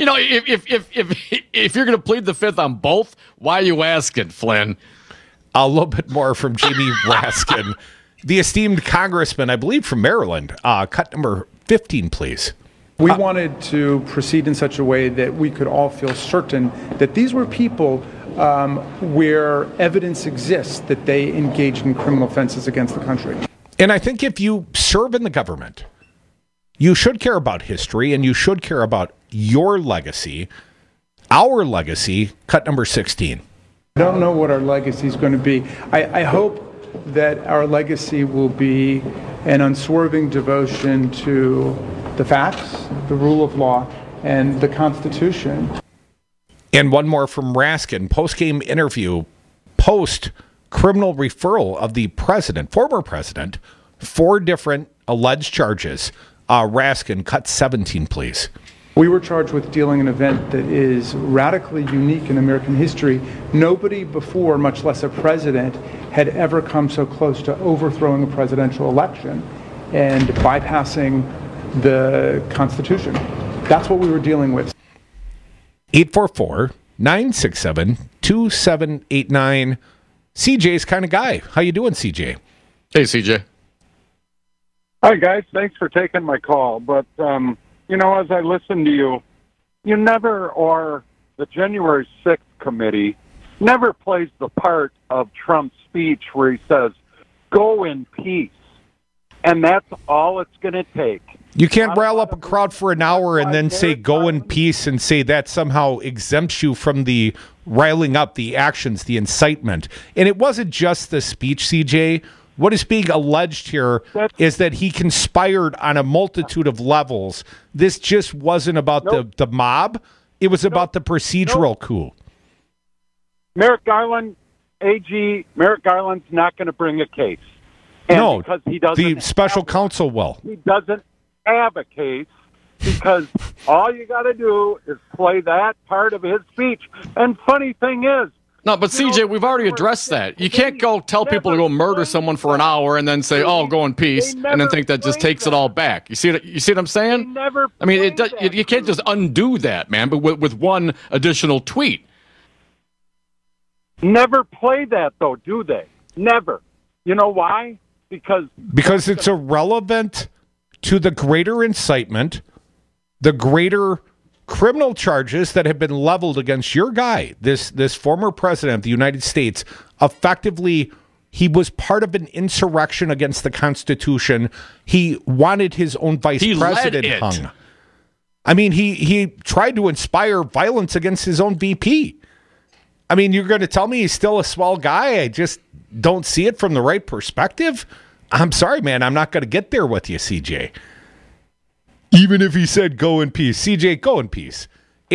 [SPEAKER 5] If you're going to plead the fifth on both, why are you asking, Flynn?
[SPEAKER 1] A little bit more from Jamie Raskin, the esteemed congressman, I believe, from Maryland. Cut number 15, please.
[SPEAKER 11] We wanted to proceed in such a way that we could all feel certain that these were people where evidence exists that they engaged in criminal offenses against the country.
[SPEAKER 1] And I think if you serve in the government, you should care about history and you should care about your legacy, our legacy. Cut number 16.
[SPEAKER 11] I don't know what our legacy is going to be. I hope that our legacy will be an unswerving devotion to the facts, the rule of law, and the Constitution.
[SPEAKER 1] And one more from Raskin, post-game interview, post-criminal referral of the president, former president, 4 different alleged charges. Raskin, cut 17, please.
[SPEAKER 11] We were charged with dealing an event that is radically unique in American history. Nobody before, much less a president, had ever come so close to overthrowing a presidential election and bypassing the Constitution. That's what we were dealing with.
[SPEAKER 1] 844-967-2789. CJ's kind of guy. How you doing, CJ?
[SPEAKER 5] Hey, CJ.
[SPEAKER 2] Hi, guys. Thanks for taking my call. But, as I listen to you, you never, or the January 6th committee, never plays the part of Trump's speech where he says, go in peace. And that's all it's going to take.
[SPEAKER 1] You can't rile up a crowd for an hour and then say go in peace and say that somehow exempts you from the riling up, the actions, the incitement. And it wasn't just the speech, CJ. What is being alleged here is that he conspired on a multitude of levels. This just wasn't about the mob. It was about the procedural coup.
[SPEAKER 2] Merrick Garland, AG, Merrick Garland's not going to bring a case. And
[SPEAKER 1] no,
[SPEAKER 2] because he doesn't
[SPEAKER 1] the special counsel will.
[SPEAKER 2] He doesn't have a case because all you got to do is play that part of his speech. And funny thing is,
[SPEAKER 5] No, but CJ, we've already addressed that. You can't go tell people to go murder someone for an hour and then say, "Oh, go in peace," and then think that just takes it all back. You see what I'm saying? I mean, you can't just undo that, man. But with one additional tweet.
[SPEAKER 2] Never play that, though, do they? Never. You know why? Because
[SPEAKER 1] it's irrelevant to the greater incitement, the greater criminal charges that have been leveled against your guy, this former president of the United States. Effectively, he was part of an insurrection against the Constitution. He wanted his own vice president hung. I mean, he tried to inspire violence against his own VP. I mean, you're going to tell me he's still a swell guy? I just don't see it from the right perspective. I'm sorry, man. I'm not going to get there with you, CJ. Even if he said go in peace. CJ, go in peace.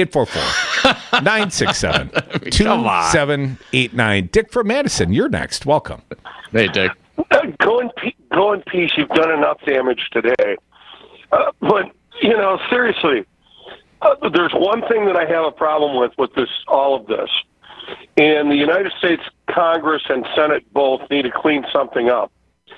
[SPEAKER 1] 844-967-2789. Dick from Madison, you're next. Welcome.
[SPEAKER 5] Hey, Dick.
[SPEAKER 7] Go in peace. You've done enough damage today. But, seriously, there's one thing that I have a problem with all of this. And the United States Congress and Senate both need to clean something up.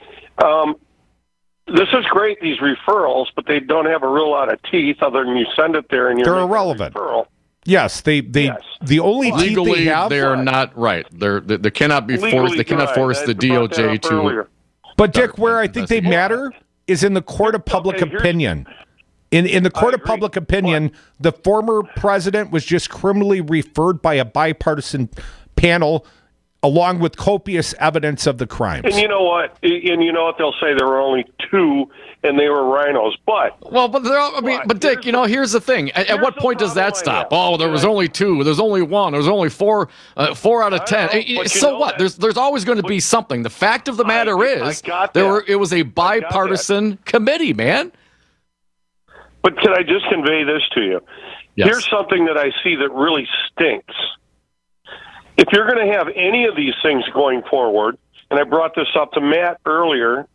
[SPEAKER 7] This is great, these referrals, but they don't have a real lot of teeth other than you send it there and you're
[SPEAKER 1] They're irrelevant. Yes, the only
[SPEAKER 5] legally
[SPEAKER 1] teeth they have,
[SPEAKER 5] they're not right. They cannot be forced. They cannot force the DOJ to.
[SPEAKER 1] But Dick, where I think they matter is in the court of public opinion. In the court of public opinion, the former president was just criminally referred by a bipartisan panel, along with copious evidence of the crimes.
[SPEAKER 7] And you know what? They'll say there were only two, and they were rhinos. But
[SPEAKER 5] Dick, here's the thing. At what point does that stop? Oh, there was only two. There's only one. There's only four out of 10. So what? There's always going to be something. The fact of the matter is, it was a bipartisan committee, man.
[SPEAKER 7] But can I just convey this to you? Yes. Here's something that I see that really stinks. If you're going to have any of these things going forward, and I brought this up to Matt earlier,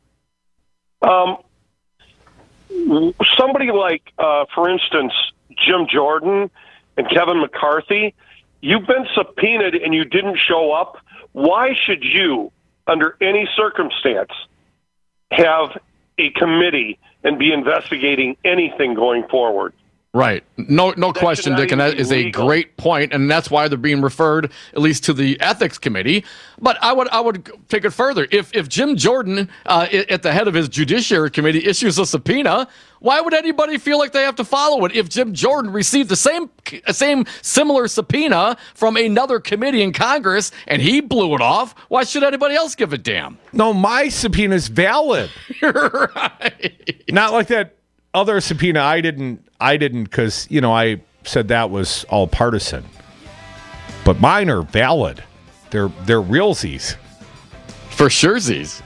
[SPEAKER 7] somebody like, for instance, Jim Jordan and Kevin McCarthy, you've been subpoenaed and you didn't show up. Why should you, under any circumstance, have a committee and be investigating anything going forward?
[SPEAKER 5] Right. No question, Dick, and that is a great point, and that's why they're being referred at least to the ethics committee. But I would take it further. If Jim Jordan, at the head of his judiciary committee, issues a subpoena, why would anybody feel like they have to follow it? If Jim Jordan received the same similar subpoena from another committee in Congress and he blew it off, why should anybody else give a damn?
[SPEAKER 1] No, my subpoena is valid.
[SPEAKER 5] You're right.
[SPEAKER 1] Not like that other subpoena I didn't because I said that was all partisan. But mine are valid. They're realsies.
[SPEAKER 5] For surezies.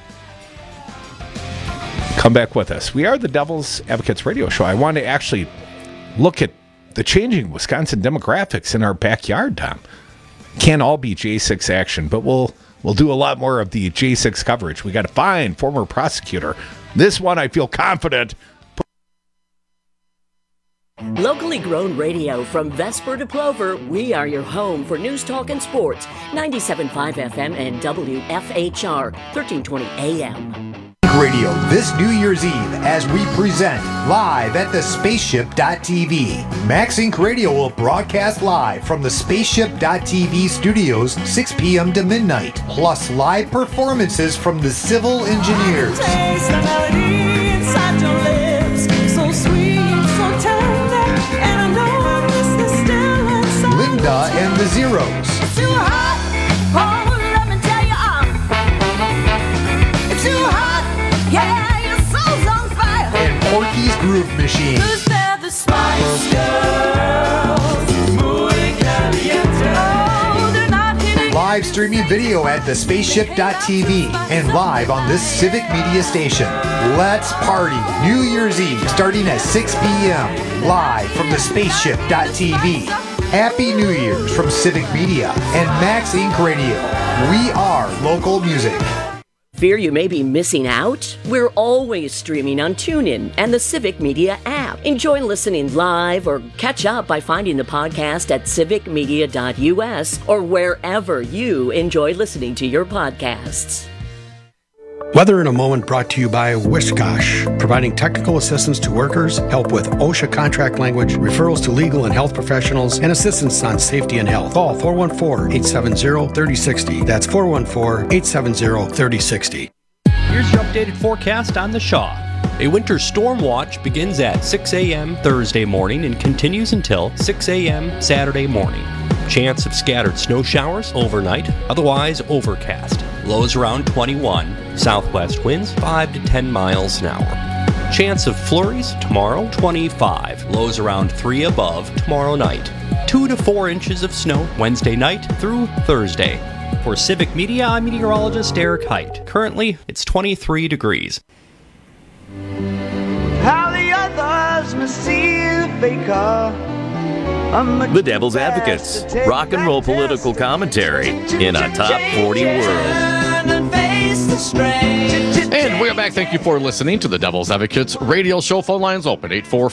[SPEAKER 1] Come back with us. We are the Devil's Advocates radio show. I want to actually look at the changing Wisconsin demographics in our backyard, Tom. Can't all be J6 action, but we'll do a lot more of the J6 coverage. We got to find former prosecutor. This one I feel confident.
[SPEAKER 12] Locally grown radio from Vesper to Plover, we are your home for news, talk, and sports. 97.5 FM and WFHR, 1320 AM.
[SPEAKER 13] Radio this New Year's Eve as we present live at the Spaceship.tv. Max Inc. Radio will broadcast live from the Spaceship.tv studios 6 p.m. to midnight, plus live performances from the Civil Engineers.
[SPEAKER 30] Taste the melody inside your lips, so sweet, so tender, and I know this is still inside.
[SPEAKER 13] Linda and the Zeros.
[SPEAKER 30] It's too hot, oh, let me tell you, it's too hot. Yeah, your soul's on fire.
[SPEAKER 13] And Porky's Groove Machine.
[SPEAKER 30] Who's there, the Spice Girls? Muy caliente. Oh, they're not hitting.
[SPEAKER 13] Live streaming video at the Spaceship.tv and live on this Civic Media station. Let's party New Year's Eve starting at 6 p.m. live from the Spaceship.tv. Happy New Year's from Civic Media and Max Inc. Radio. We are local music.
[SPEAKER 12] Fear you may be missing out? We're always streaming on TuneIn and the Civic Media app. Enjoy listening live or catch up by finding the podcast at civicmedia.us or wherever you enjoy listening to your podcasts.
[SPEAKER 3] Weather in a Moment brought to you by Wishkosh, providing technical assistance to workers, help with OSHA contract language, referrals to legal and health professionals, and assistance on safety and health. Call 414-870-3060. That's 414-870-3060.
[SPEAKER 4] Here's your updated forecast on the Shaw. A winter storm watch begins at 6 a.m. Thursday morning and continues until 6 a.m. Saturday morning. Chance of scattered snow showers overnight, otherwise overcast. Lows around 21. Southwest winds 5 to 10 miles an hour. Chance of flurries tomorrow 25. Lows around 3 above tomorrow night. 2 to 4 inches of snow Wednesday night through Thursday. For Civic Media, I'm meteorologist Eric Height. Currently, it's 23 degrees.
[SPEAKER 30] How the others must see the faker.
[SPEAKER 14] The Devil's Advocates, rock and roll political commentary in a top 40 world.
[SPEAKER 5] And we are back. Thank you for listening to the Devil's Advocates radio show. Phone lines open,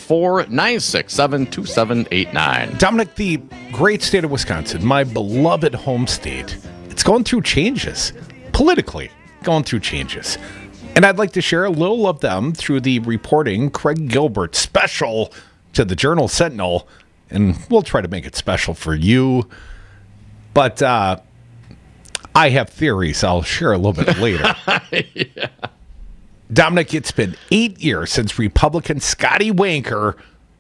[SPEAKER 5] 844-967-2789.
[SPEAKER 1] Dominic, the great state of Wisconsin, my beloved home state, it's going through changes. Politically, going through changes. And I'd like to share a little of them through the reporting Craig Gilbert special to the Journal-Sentinel. And we'll try to make it special for you. But I have theories I'll share a little bit later.
[SPEAKER 5] Yeah.
[SPEAKER 1] Dominic, it's been 8 years since Republican Scott Walker,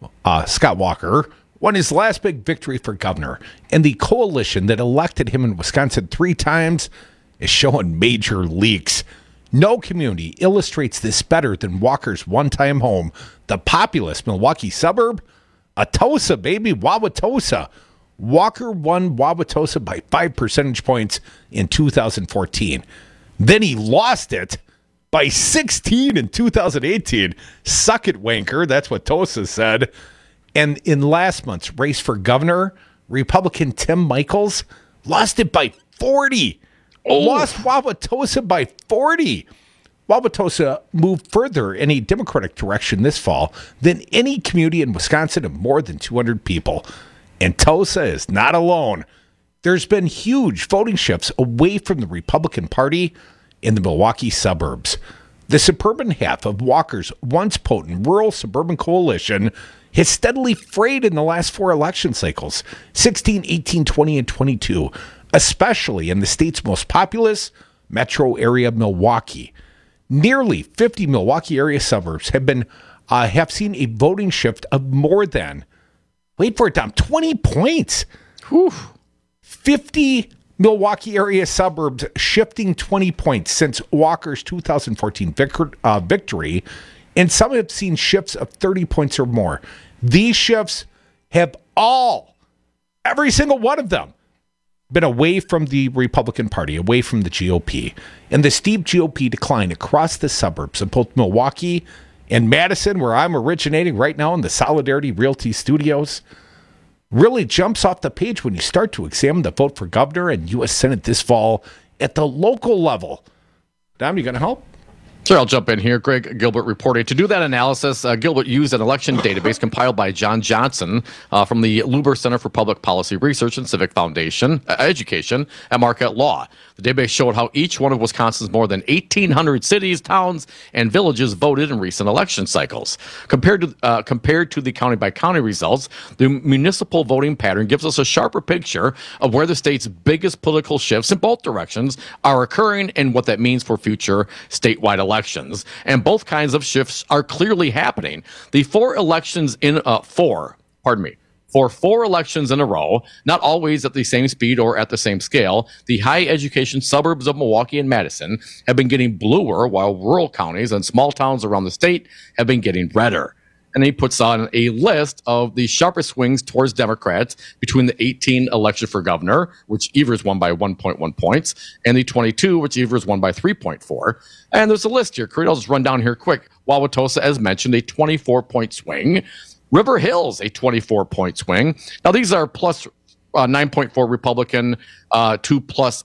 [SPEAKER 1] won his last big victory for governor. And the coalition that elected him in Wisconsin 3 times is showing major leaks. No community illustrates this better than Walker's one-time home, the populous Milwaukee suburb, Wauwatosa, baby, Wauwatosa. Walker won Wauwatosa by 5 percentage points in 2014. Then he lost it by 16 in 2018. Suck it, wanker. That's what Tosa said. And in last month's race for governor, Republican Tim Michels lost it by 40. Lost Wauwatosa by 40. Wauwatosa moved further in a Democratic direction this fall than any community in Wisconsin of more than 200 people. And Tosa is not alone. There's been huge voting shifts away from the Republican Party in the Milwaukee suburbs. The suburban half of Walker's once potent rural suburban coalition has steadily frayed in the last 4 election cycles, 16, 18, 20, and 22, especially in the state's most populous metro area, Milwaukee. Nearly 50 Milwaukee area suburbs have seen a voting shift of more than, wait for it, Dom, 20 points. Whew. 50 Milwaukee area suburbs shifting 20 points since Walker's 2014 victory, and some have seen shifts of 30 points or more. These shifts have every single one of them, been away from the Republican Party, away from the GOP. And the steep GOP decline across the suburbs of both Milwaukee and Madison, where I'm originating right now in the Solidarity Realty Studios, really jumps off the page when you start to examine the vote for governor and U.S. Senate this fall at the local level. Dom, you going to help?
[SPEAKER 5] Sure, I'll jump in here. Greg Gilbert reporting. To do that analysis, Gilbert used an election database compiled by John Johnson from the Luber Center for Public Policy Research and Civic Foundation Education at Marquette Law. The database showed how each one of Wisconsin's more than 1,800 cities, towns, and villages voted in recent election cycles. Compared to the county-by-county results, the municipal voting pattern gives us a sharper picture of where the state's biggest political shifts in both directions are occurring and what that means for future statewide elections. And both kinds of shifts are clearly happening. The 4 elections in for 4 elections in a row, not always at the same speed or at the same scale, the high education suburbs of Milwaukee and Madison have been getting bluer, while rural counties and small towns around the state have been getting redder. And he puts on a list of the sharpest swings towards Democrats between the 18 election for governor, which Evers won by 1.1 points, and the 22, which Evers won by 3.4. And there's a list here. I'll just run down here quick. Wauwatosa, as mentioned, a 24-point swing. River Hills, a 24-point swing. Now, these are plus 9.4 Republican, 2 plus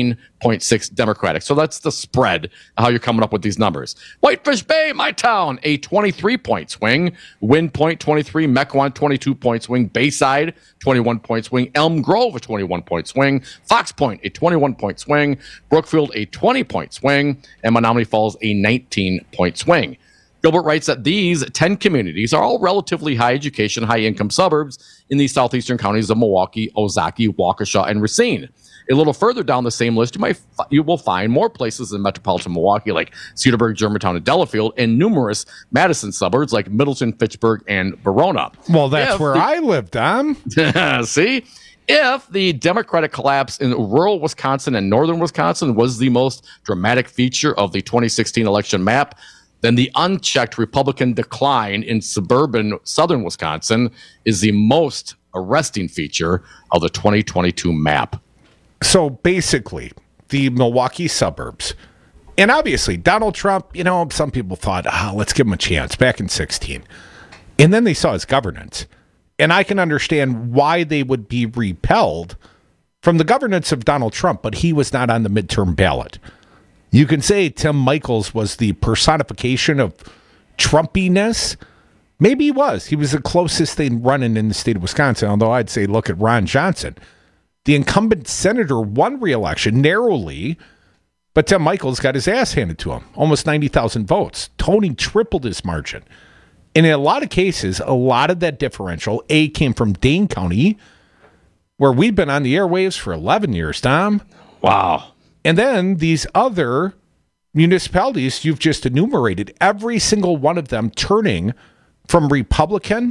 [SPEAKER 5] 14.6 Democratic. So that's the spread, how you're coming up with these numbers. Whitefish Bay, my town, a 23-point swing. Wind Point, 23. Mequon, 22-point swing. Bayside, 21-point swing. Elm Grove, a 21-point swing. Fox Point, a 21-point swing. Brookfield, a 20-point swing. And Menominee Falls, a 19-point swing. Gilbert writes that these 10 communities are all relatively high education, high income suburbs in the southeastern counties of Milwaukee, Ozaukee, Waukesha, and Racine. A little further down the same list, you will find more places in metropolitan Milwaukee like Cedarburg, Germantown, and Delafield, and numerous Madison suburbs like Middleton, Fitchburg, and Verona.
[SPEAKER 1] Well, that's where I live, Dom.
[SPEAKER 5] See? If the Democratic collapse in rural Wisconsin and northern Wisconsin was the most dramatic feature of the 2016 election map, then the unchecked Republican decline in suburban southern Wisconsin is the most arresting feature of the 2022 map.
[SPEAKER 1] So basically, the Milwaukee suburbs, and obviously Donald Trump, some people thought, let's give him a chance back in 2016. And then they saw his governance. And I can understand why they would be repelled from the governance of Donald Trump, but he was not on the midterm ballot. You can say Tim Michels was the personification of Trumpiness. Maybe he was. He was the closest thing running in the state of Wisconsin, although I'd say look at Ron Johnson. The incumbent senator won re-election narrowly, but Tim Michels got his ass handed to him, almost 90,000 votes. Tony tripled his margin. And in a lot of cases, a lot of that differential, came from Dane County, where we've been on the airwaves for 11 years, Tom.
[SPEAKER 5] Wow.
[SPEAKER 1] And then these other municipalities you've just enumerated, every single one of them turning from Republican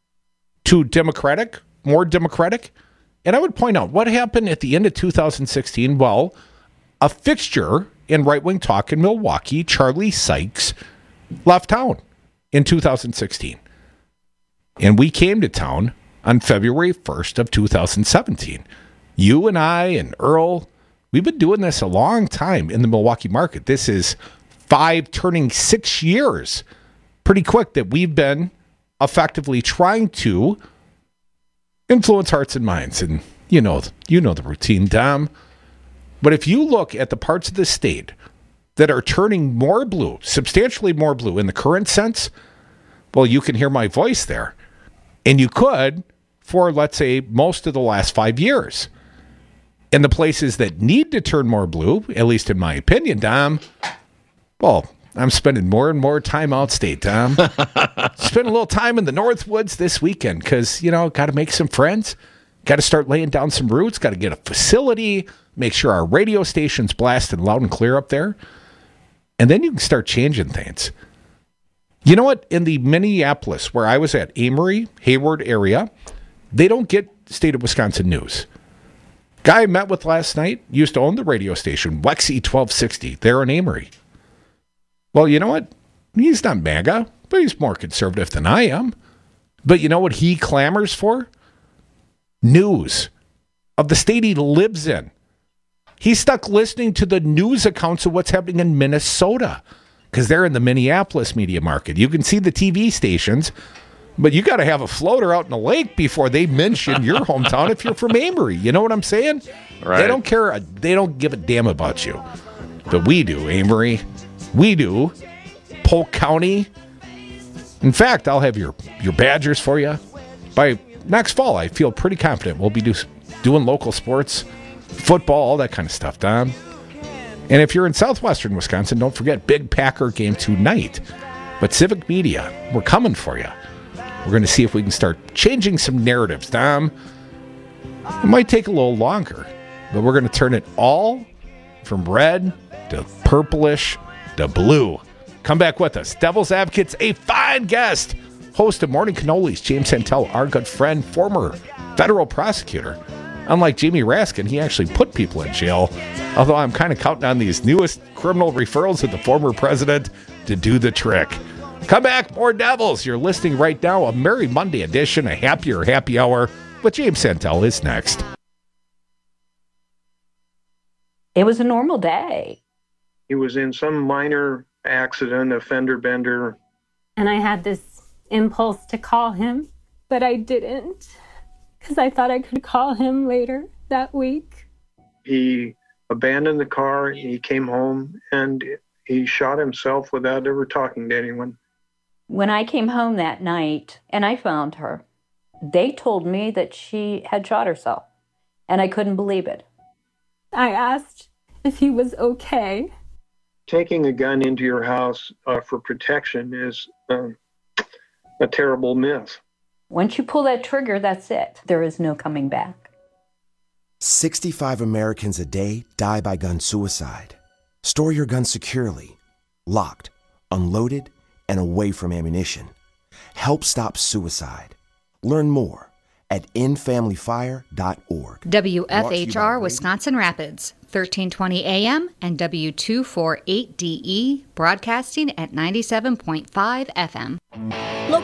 [SPEAKER 1] to Democratic, more Democratic. And I would point out what happened at the end of 2016. Well, a fixture in right-wing talk in Milwaukee, Charlie Sykes, left town in 2016. And we came to town on February 1st of 2017. You and I and Earl, we've been doing this a long time in the Milwaukee market. This is 5 turning 6 years. Pretty quick that we've been effectively trying to influence hearts and minds. And you know the routine, Dom. But if you look at the parts of the state that are turning more blue, substantially more blue in the current sense, well, you can hear my voice there. And you could for, let's say, most of the last 5 years. And the places that need to turn more blue, at least in my opinion, Dom, well, I'm spending more and more time outstate, Dom. Spend a little time in the Northwoods this weekend because, got to make some friends. Got to start laying down some roots. Got to get a facility. Make sure our radio station's blasted loud and clear up there. And then you can start changing things. You know what? In the Minneapolis, where I was at, Amory, Hayward area, they don't get state of Wisconsin news. Guy I met with last night used to own the radio station, Wexy 1260, there in Amory. Well, you know what? He's not MAGA, but he's more conservative than I am. But you know what he clamors for? News of the state he lives in. He's stuck listening to the news accounts of what's happening in Minnesota because they're in the Minneapolis media market. You can see the TV stations, but you got to have a floater out in the lake before they mention your hometown if you're from Amory. You know what I'm saying?
[SPEAKER 5] Right.
[SPEAKER 1] They don't care. They don't give a damn about you. But we do, Amory. We do. Polk County. In fact, I'll have your Badgers for you. By next fall, I feel pretty confident we'll be doing local sports, football, all that kind of stuff, Don. And if you're in southwestern Wisconsin, don't forget big Packer game tonight. But Civic Media, we're coming for you. We're going to see if we can start changing some narratives, Dom. It might take a little longer, but we're going to turn it all from red to purplish to blue. Come back with us. Devil's Advocates, a fine guest. Host of Morning Cannolis, James Santel, our good friend, former federal prosecutor. Unlike Jamie Raskin, he actually put people in jail. Although I'm kind of counting on these newest criminal referrals of the former president to do the trick. Come back, more Devils. You're listening right now. A Merry Monday edition, a happier happy hour with James Santel is next.
[SPEAKER 8] It was a normal day.
[SPEAKER 9] He was in some minor accident, a fender bender.
[SPEAKER 10] And I had this impulse to call him, but I didn't because I thought I could call him later that week.
[SPEAKER 9] He abandoned the car, he came home, and he shot himself without ever talking to anyone.
[SPEAKER 8] When I came home that night and I found her, they told me that she had shot herself, and I couldn't believe it.
[SPEAKER 10] I asked if he was okay.
[SPEAKER 9] Taking a gun into your house for protection is a terrible myth.
[SPEAKER 8] Once you pull that trigger, that's it. There is no coming back.
[SPEAKER 17] 65 Americans a day die by gun suicide. Store your gun securely, locked, unloaded, and away from ammunition. Help stop suicide. Learn more at endfamilyfire.org.
[SPEAKER 18] WFHR Wisconsin Rapids, 1320 AM and W248DE, broadcasting at 97.5 FM.